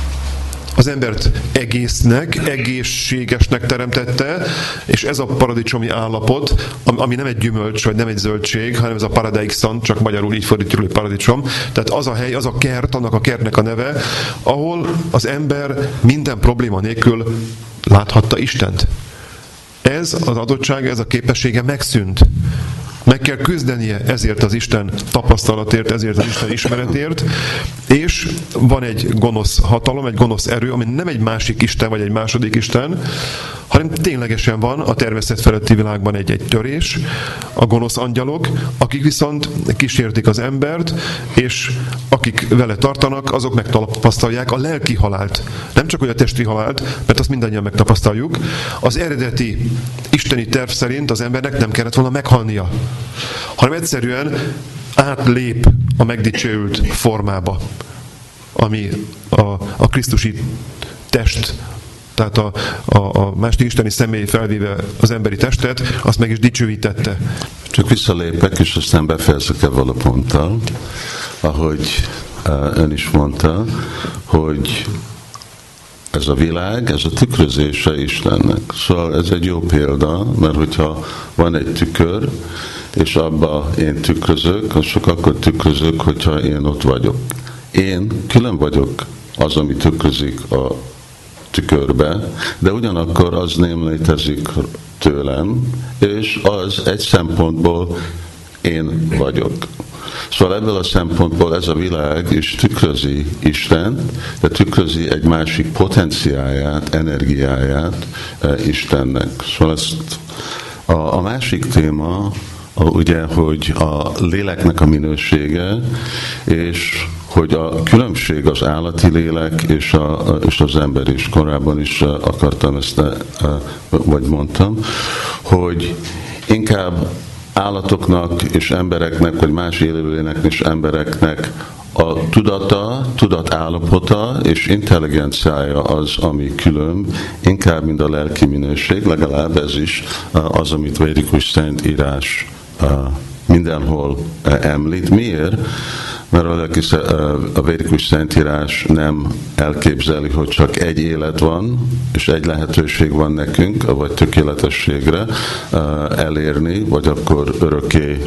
az embert egésznek, egészségesnek teremtette, és ez a paradicsomi állapot, ami nem egy gyümölcs, vagy nem egy zöldség, hanem ez a paradeixon, csak magyarul így fordítjuk, hogy paradicsom. Tehát az a hely, az a kert, annak a kertnek a neve, ahol az ember minden probléma nélkül láthatta Istent. Ez az adottsága, ez a képessége megszűnt. meg kell küzdenie ezért az Isten tapasztalatért, ezért az Isten ismeretért, és van egy gonosz hatalom, egy gonosz erő, ami nem egy másik Isten, vagy egy második Isten, hanem ténylegesen van a természet feletti világban egy, egy törés, a gonosz angyalok, akik viszont kísértik az embert, és akik vele tartanak, azok megtapasztalják a lelki halált. Nem csak, hogy a testi halált, mert azt mindannyian megtapasztaljuk. Az eredeti isteni terv szerint az embernek nem kellett volna meghalnia, hanem egyszerűen átlép a megdicsőült formába, ami a, a krisztusi test, tehát a, a, a második isteni személy felvéve az emberi testet, azt meg is dicsőítette. Csak visszalépek, és aztán befejezek ebben a ponttal, ahogy ön is mondta, hogy ez a világ, ez a tükrözése Istennek. Szóval ez egy jó példa, mert hogyha van egy tükör, és abba én tükrözök, csak akkor tükrözök, hogyha én ott vagyok. Én külön vagyok az, ami tükrözik a tükörbe, de ugyanakkor az nem létezik tőlem, és az egy szempontból én vagyok. Szóval ebből a szempontból ez a világ is tükrözi Istent, de tükrözi egy másik potenciáját, energiáját Istennek. Szóval ezt a, a másik téma, a, ugye, hogy a léleknek a minősége, és hogy a különbség az állati lélek és, a, és az ember is. Korábban is akartam ezt, vagy mondtam, hogy inkább állatoknak és embereknek, vagy más élőlényeknek és embereknek a tudata, tudatállapota és intelligenciája az, ami különb, inkább, mint a lelki minőség, legalább ez is az, amit védikus szentírás mindenhol említ. Miért? Mert a védikus szentírás nem elképzeli, hogy csak egy élet van, és egy lehetőség van nekünk, vagy tökéletességre elérni, vagy akkor örökké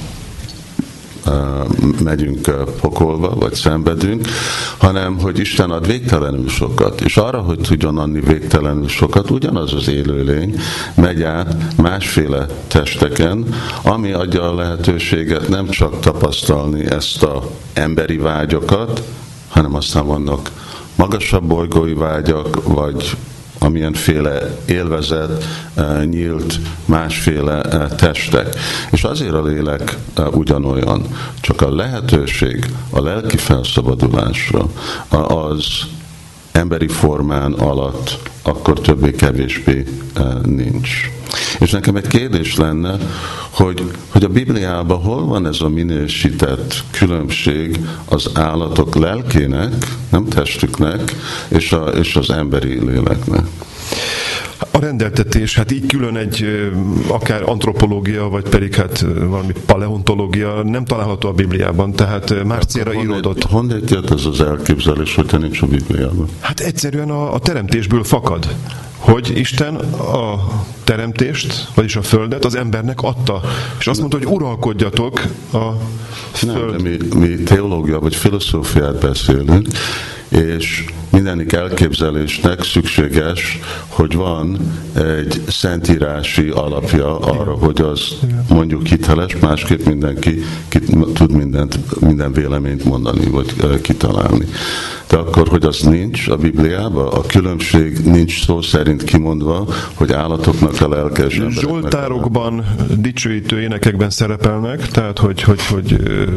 megyünk pokolba, vagy szenvedünk, hanem hogy Isten ad végtelenül sokat. És arra, hogy tudjon adni végtelenül sokat, ugyanaz az élőlény megy át másféle testeken, ami adja a lehetőséget nem csak tapasztalni ezt az emberi vágyakat, hanem aztán vannak magasabb bolygói vágyak, vagy amilyenféle élvezet, nyílt másféle testek. És azért a lélek ugyanolyan, csak a lehetőség a lelki felszabadulásra az emberi formán alatt akkor többé-kevésbé nincs. És nekem egy kérdés lenne, hogy, hogy a Bibliában hol van ez a minősített különbség az állatok lelkének, nem testüknek, és, a, és az emberi léleknek? A rendeltetés, hát így külön egy akár antropológia, vagy pedig hát valami paleontológia nem található a Bibliában, tehát más célra íródott. Honnét jött ez az elképzelés, hogyha nincs a Bibliában? Hát egyszerűen a, a teremtésből fakad, hogy Isten a teremtést, vagyis a földet az embernek adta. És azt mondta, hogy uralkodjatok a föld. Nem, de mi, mi teológia vagy filozófiát beszélünk, és mindenik elképzelésnek szükséges, hogy van egy szentírási alapja arra, hogy az mondjuk hiteles, másképp mindenki tud mindent, minden véleményt mondani, vagy kitalálni. De akkor, hogy az nincs a Bibliában, a különbség nincs szó szerint kimondva, hogy állatoknak a lelkes embereknek. Zsoltárokban, a... dicsőítő énekekben szerepelnek, tehát hogy, hogy, hogy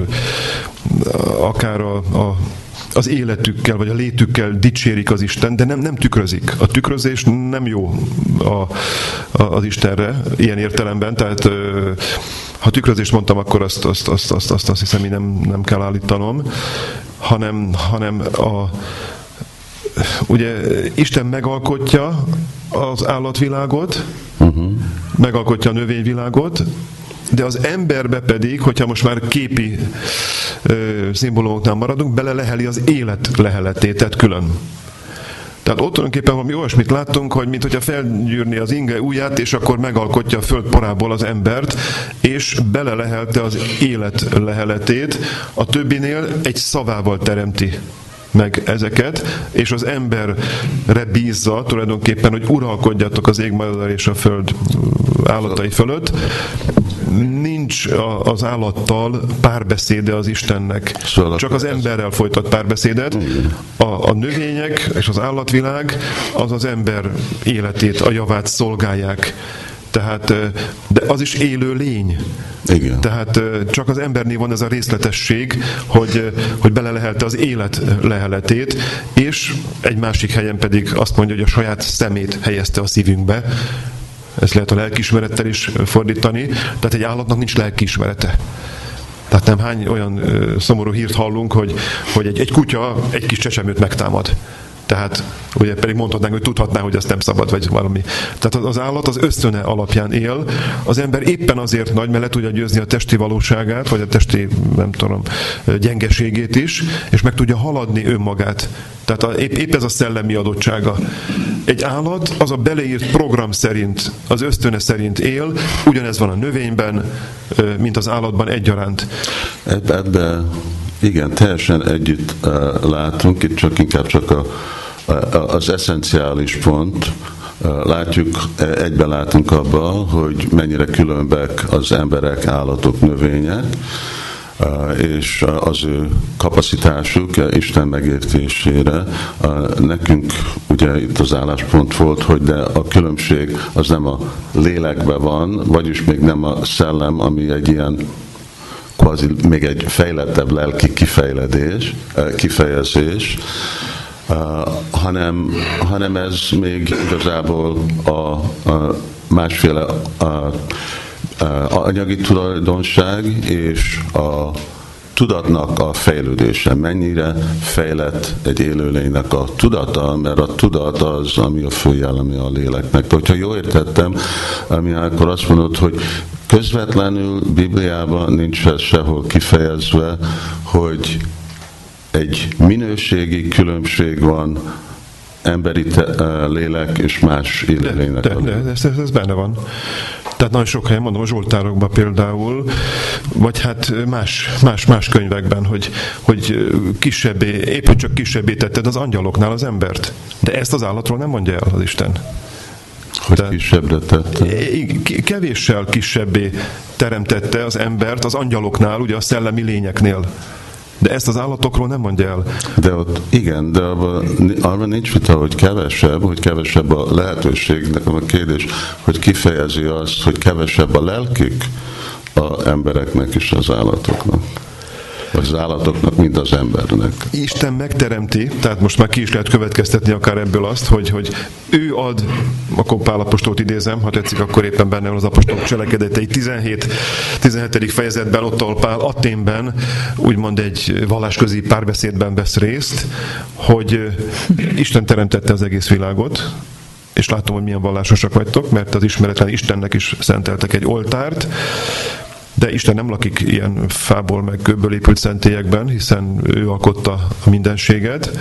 akár a, a az életükkel, vagy a létükkel dicsérik az Isten, de nem, nem tükrözik. A tükrözés nem jó a, a, az Istenre, ilyen értelemben, tehát ha tükrözést mondtam, akkor azt, azt, azt, azt, azt, azt hiszem, hogy nem, nem kell állítanom, hanem, hanem a, ugye Isten megalkotja az állatvilágot, uh-huh. megalkotja a növényvilágot, de az emberbe pedig, hogyha most már képi ö, szimbólumoknál maradunk, beleleheli az élet leheletét, tehát külön. Tehát ott tulajdonképpen valami olyasmit láttunk, hogy mintha felgyűrni az inge ujját, és akkor megalkotja a föld porából az embert, és belelehelte az élet leheletét, a többinél egy szavával teremti meg ezeket, és az emberre bízza tulajdonképpen, hogy uralkodjatok az ég, és a föld állatai fölött. nincs az állattal párbeszéde az Istennek. Szóval csak az emberrel folytat párbeszédet. A, a növények és az állatvilág az az ember életét, a javát szolgálják. Tehát, de az is élő lény. Igen. Tehát csak az embernél van ez a részletesség, hogy, hogy belelehelte az élet leheletét, és egy másik helyen pedig azt mondja, hogy a saját szemét helyezte a szívünkbe. Ezt lehet a lelkiismerettel is fordítani. Tehát egy állatnak nincs lelkiismerete. Tehát nem hány olyan szomorú hírt hallunk, hogy, hogy egy, egy kutya egy kis csecsemőt megtámad. Tehát ugye pedig mondhatnánk, hogy tudhatná, hogy ezt nem szabad, vagy valami. Tehát az állat az ösztöne alapján él, az ember éppen azért nagy, mert le tudja győzni a testi valóságát, vagy a testi, nem tudom, gyengeségét is, és meg tudja haladni önmagát. Tehát a, épp, épp ez a szellemi adottsága. Egy állat az a beleírt program szerint, az ösztöne szerint él, ugyanez van a növényben, mint az állatban egyaránt. Ebben igen, teljesen együtt uh, látunk, itt csak inkább csak a, a, az eszenciális pont. Uh, látjuk, egyben látunk abban, hogy mennyire különbek az emberek, állatok, növények, uh, és az ő kapacitásuk Isten megértésére. Uh, nekünk ugye itt az álláspont volt, hogy de a különbség az nem a lélekben van, vagyis még nem a szellem, ami egy ilyen kvázi még egy fejlettebb lelki kifejledés, kifejezés, uh, hanem, hanem ez még igazából a, a másféle a, a, a anyagi tulajdonság és a tudatnak a fejlődése. Mennyire fejlett egy élőlénynek a tudata, mert a tudat az, ami a fő jellemi a léleknek. De hogyha jól értettem, ami akkor azt mondod, hogy közvetlenül Bibliában nincs ez sehol kifejezve, hogy egy minőségi különbség van emberi te, lélek és más élőlénynek. De, de, de ez, ez benne van. Tehát nagyon sok helyen, mondom, a Zsoltárokban például, vagy hát más, más, más könyvekben, hogy, hogy kisebbé, épp hogy csak kisebbé tetted az angyaloknál az embert. De ezt az állatról nem mondja el az Isten. Hogy Tehát, kisebbre tette? Kevéssel kisebbé teremtette az embert az angyaloknál, ugye a szellemi lényeknél. De ezt az állatokról nem mondja el. De ott igen, de arra nincs vita, hogy kevesebb, hogy kevesebb a lehetőség. Nekem a kérdés, hogy kifejezi azt, hogy kevesebb a lelkük az embereknek és az állatoknak. Az állatoknak, mint az embernek. Isten megteremti, tehát most már ki is lehet következtetni akár ebből azt, hogy, hogy ő ad, akkor Pál apostolt idézem, ha tetszik, akkor éppen benne van az apostolok cselekedetei tizenhét tizenhetedik fejezetben, ott ahol Pál Athénben úgymond egy vallásközi párbeszédben vesz részt, hogy Isten teremtette az egész világot, és látom, hogy milyen vallásosak vagytok, mert az ismeretlen Istennek is szenteltek egy oltárt, de Isten nem lakik ilyen fából meg kőből épült szentélyekben, hiszen ő alkotta a mindenséget,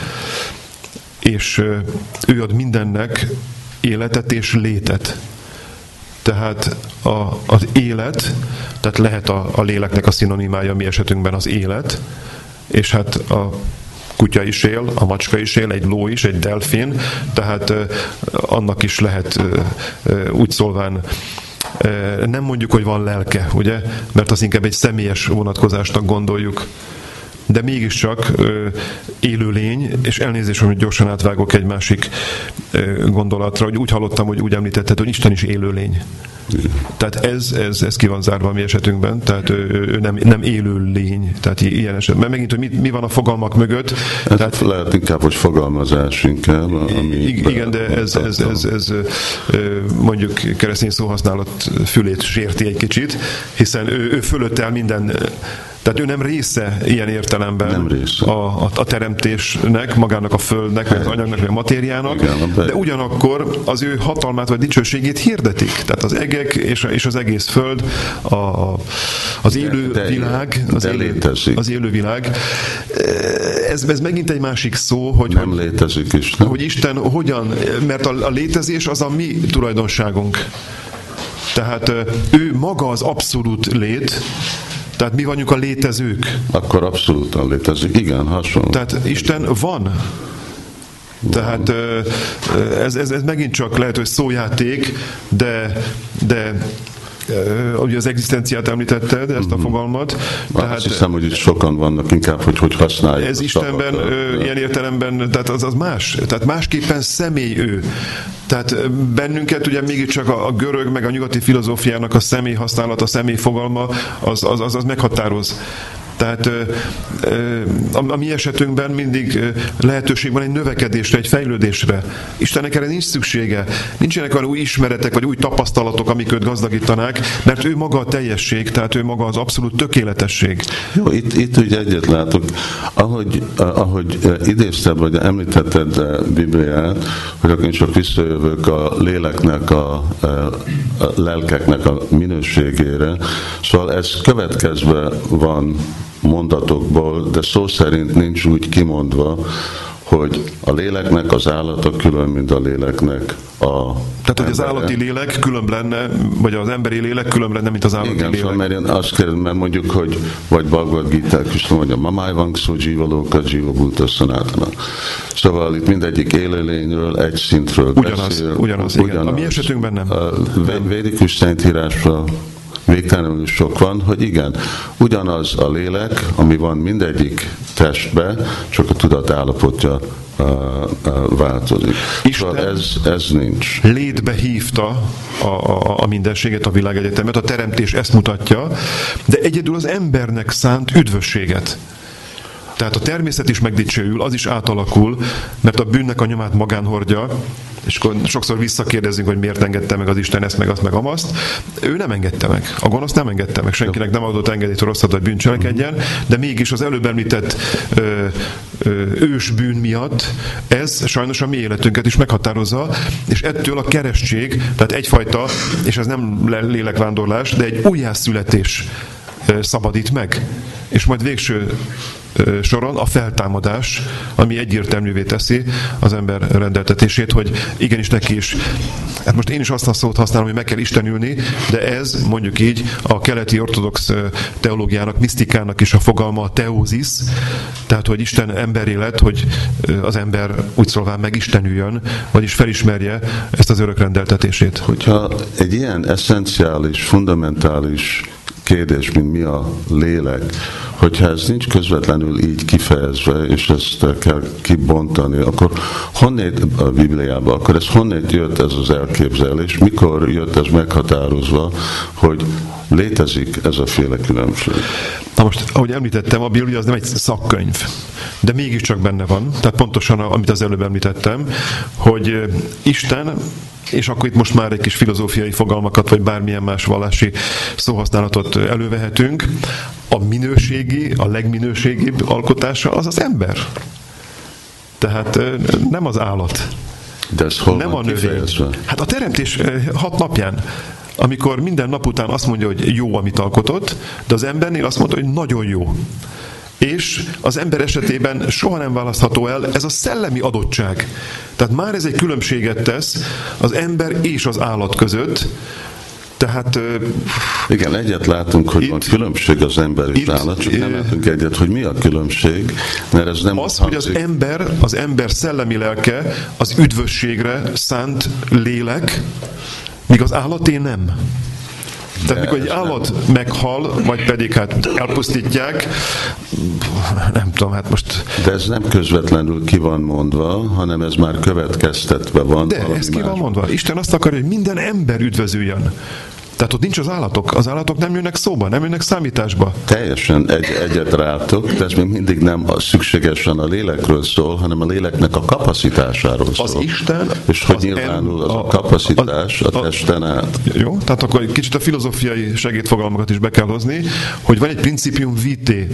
és ő ad mindennek életet és létet. Tehát a, az élet, tehát lehet a, a léleknek a szinonimája mi esetünkben az élet, és hát a kutya is él, a macska is él, egy ló is, egy delfin, tehát annak is lehet úgy szólván, nem mondjuk, hogy van lelke, ugye? Mert az inkább egy személyes vonatkozásnak gondoljuk. De mégiscsak élőlény, és elnézést, hogy gyorsan átvágok egy másik gondolatra, hogy úgy hallottam, hogy úgy említetted, hogy Isten is élőlény. Tehát ez, ez, ez ki van zárva a mi esetünkben, tehát ő, ő nem, nem élő lény, tehát ilyen esetben. Mert megint, hogy mi, mi van a fogalmak mögött. Ez tehát, lehet inkább, hogy fogalmazás inkább. Ami igen, de ez, ez, ez, ez mondjuk keresztény szóhasználat fülét sérti egy kicsit, hiszen ő, ő fölött el minden. Tehát ő nem része ilyen értelemben nem része. A, a, a teremtésnek, magának a földnek, vagy az anyagnak, vagy a matériának, igen, de ugyanakkor az ő hatalmát vagy dicsőségét hirdetik. Tehát az egek és, és az egész föld, a, az élő de, de, világ, az, de élő, az élő világ. Ez, ez megint egy másik szó, hogy, nem hogy, létezik is, nem? hogy Isten hogyan, mert a, a létezés az a mi tulajdonságunk. Tehát ő maga az abszolút lét, tehát mi vagyunk a létezők. Akkor abszolútan létezik, igen, hasonló. Tehát Isten van. Tehát ez, ez, ez megint csak lehet, hogy szójáték, de, de ugye az egzisztenciát említetted, ezt a fogalmat. Tehát, azt hiszem, hogy itt sokan vannak, inkább, hogy hogy használják. Ez Istenben ö, ilyen értelemben, tehát az, az más, tehát másképpen személy ő. Tehát bennünket ugye mégiscsak a, a görög, meg a nyugati filozófiának a személy használata, a személy fogalma, az, az, az, az meghatároz. Tehát a, a mi esetünkben mindig lehetőség van egy növekedésre, egy fejlődésre. Istennek erre nincs szüksége. Nincsenek olyan új ismeretek, vagy új tapasztalatok, amik őt gazdagítanák, mert ő maga a teljesség, tehát ő maga az abszolút tökéletesség. Jó, itt, itt ugye egyet látok. Ahogy, ahogy idézted, vagy említetted a Bibliát, hogy akkor én csak visszajövök a léleknek, a, a lelkeknek a minőségére. Szóval ez következve van mondatokból, de szó szerint nincs úgy kimondva, hogy a léleknek az állata külön, mint a léleknek a Tehát, hogy az állati lélek különb lenne, vagy az emberi lélek különb lenne, mint az állati igen, lélek. Igen, mert én azt kérdem, mert mondjuk, hogy vagy Bhagavad Gita, Krishna mondja, Mamai Vangszó Jiva Loka Jiva Bhuta Sanatana. Szóval itt mindegyik élőlényről, egy szintről ugyanaz, beszél. Ugyanaz, ugyanaz, igen. A mi esetünkben nem. A védikus szentírásra végtelenül sok van, hogy igen, ugyanaz a lélek, ami van mindegyik testbe, csak a tudat állapotja uh, uh, változik. Isten szóval ez, ez nincs. Létbe hívta a, a, a mindenséget, a világegyetemet, a teremtés ezt mutatja, de egyedül az embernek szánt üdvösséget. Tehát a természet is megdicsőül, az is átalakul, mert a bűnnek a nyomát magán hordja, és akkor sokszor visszakérdezünk, hogy miért engedte meg az Isten ezt, meg azt, meg amazt. Ő nem engedte meg. A gonosz nem engedte meg. Senkinek nem adott engedélyt, hogy rosszat vagy bűncselekedjen, de mégis az előbb említett ö, ö, ős bűn miatt ez sajnos a mi életünket is meghatározza, és ettől a keresztség, tehát egyfajta, és ez nem lélekvándorlás, de egy újjászületés szabadít meg. És majd végső soron a feltámadás, ami egyértelművé teszi az ember rendeltetését, hogy igenis neki is, hát most én is azt a szót használom, hogy meg kell istenülni, de ez mondjuk így a keleti ortodox teológiának, misztikának is a fogalma a teózis, tehát hogy Isten emberé lett, hogy az ember úgy szólván megistenüljön, vagyis felismerje ezt az örök rendeltetését. Hogyha egy ilyen eszenciális, fundamentális kérdés, mint mi a lélek, hogyha ez nincs közvetlenül így kifejezve, és ezt kell kibontani, akkor honnét a Bibliában, akkor ez honnét jött ez az elképzelés, mikor jött ez meghatározva, hogy létezik ez a féle különbség? Na most, ahogy említettem, a Biblia az nem egy szakkönyv, de mégiscsak benne van, tehát pontosan, amit az előbb említettem, hogy Isten, és akkor itt most már egy kis filozófiai fogalmakat, vagy bármilyen más vallási szóhasználatot elővehetünk, a minőségi, a legminőségibb alkotása az az ember. Tehát nem az állat. De ez hol nem van a növény. Hát a teremtés hat napján, amikor minden nap után azt mondja, hogy jó, amit alkotott, de az embernél azt mondta, hogy nagyon jó. És az ember esetében soha nem választható el ez a szellemi adottság. Tehát már ez egy különbséget tesz az ember és az állat között. Tehát... Igen, egyet látunk, hogy itt, van különbség az ember és az állat, csak nem látunk egyet, hogy mi a különbség, mert ez nem az, hogy az ember, az ember szellemi lelke az üdvösségre szánt lélek, míg az állaté nem. Tehát mikor egy állat nem meghal, vagy pedig hát elpusztítják, nem tudom, hát most... De ez nem közvetlenül ki van mondva, hanem ez már következtetve van. De ez ki van mondva. Isten azt akarja, hogy minden ember üdvözüljön. Tehát ott nincs az állatok. Az állatok nem jönnek szóba, nem jönnek számításba. Teljesen egy, egyet rátok, de ez még mindig nem a szükségesen a lélekről szól, hanem a léleknek a kapacitásáról szól. Az Isten... És hogy nyilvánul az a, a kapacitás a, a, a testen át. Jó, tehát akkor egy kicsit a filozófiai segédfogalmakat is be kell hozni, hogy van egy principium vitae,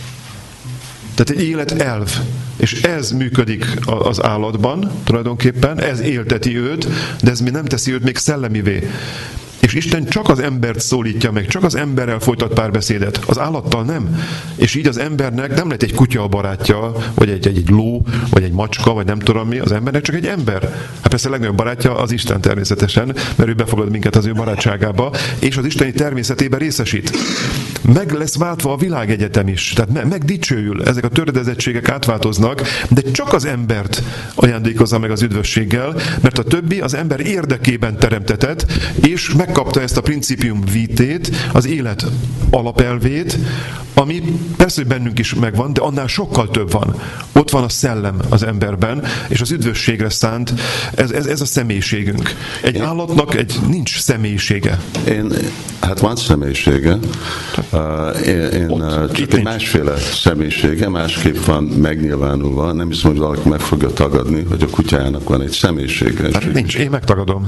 tehát egy életelv, és ez működik az állatban tulajdonképpen, ez élteti őt, de ez még nem teszi őt még szellemivé. És Isten csak az embert szólítja meg, csak az emberrel folytat párbeszédet, az állattal nem. És így az embernek nem lehet egy kutya a barátja, vagy egy, egy, egy ló, vagy egy macska, vagy nem tudom mi, az embernek csak egy ember. Hát persze a legnagyobb barátja az Isten természetesen, mert ő befogad minket az ő barátságába, és az isteni természetében részesít. Meg lesz váltva a világegyetem is, tehát megdicsőül, ezek a töredezettségek átváltoznak, de csak az embert ajándékozza meg az üdvösséggel, mert a többi az ember érdekében teremtetett, és meg megkapta ezt a principium vitét, az élet alapelvét, ami persze, hogy bennünk is megvan, de annál sokkal több van. Ott van a szellem az emberben, és az üdvösségre szánt, ez, ez, ez a személyiségünk. Egy állatnak egy nincs személyisége. Én, hát van személyisége. Uh, én, én uh, csak egy másféle személyisége, másképp van megnyilvánulva. Nem hiszem, hogy valaki meg fogja tagadni, hogy a kutyának van egy személyisége. Hát nincs, én megtagadom.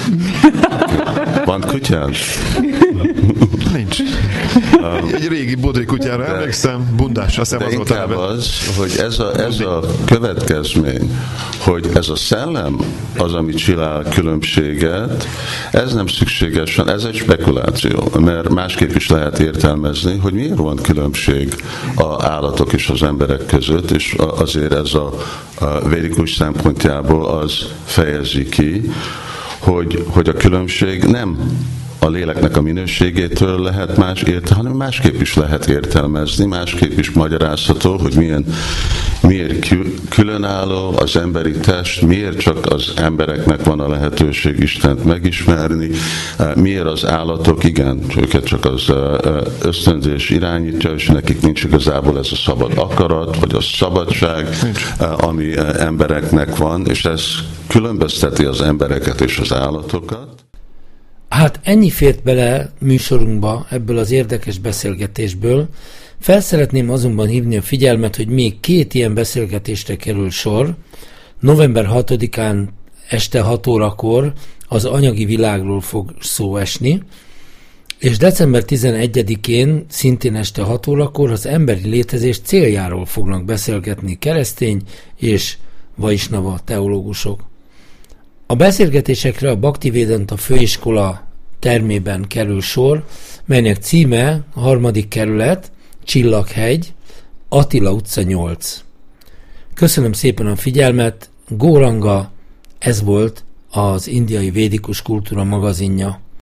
Van kutyád? Nincs. Egy régi bodri kutyára de, emlékszem, bundás, azt hiszem az volt a neve. Az, hogy ez a, ez a következmény, hogy ez a szellem az, ami csinál különbséget, ez nem szükségesen, ez egy spekuláció, mert másképp is lehet értelmezni, hogy miért van különbség az állatok és az emberek között, és azért ez a, a védikus szempontjából az fejezi ki, hogy, hogy a különbség nem a léleknek a minőségétől lehet más érte, hanem másképp is lehet értelmezni, másképp is magyarázható, hogy milyen, miért különálló az emberi test, miért csak az embereknek van a lehetőség Istent megismerni, miért az állatok, igen, őket csak az ösztönzés irányítja, és nekik nincs igazából ez a szabad akarat, vagy a szabadság, ami embereknek van, és ez különbözteti az embereket és az állatokat. Hát ennyi fért bele műsorunkba ebből az érdekes beszélgetésből. Fel szeretném azonban hívni a figyelmet, hogy még két ilyen beszélgetésre kerül sor. november hatodikán este hat órakor az anyagi világról fog szó esni, és december tizenegyedikén szintén este hat órakor az emberi létezés céljáról fognak beszélgetni keresztény és vaisnava teológusok. A beszélgetésekre a Bhaktivedanta főiskola termében kerül sor, melynek címe a harmadik kerület, Csillaghegy, Attila utca nyolc. Köszönöm szépen a figyelmet, Góranga, ez volt az Indiai Védikus Kultúra magazinja.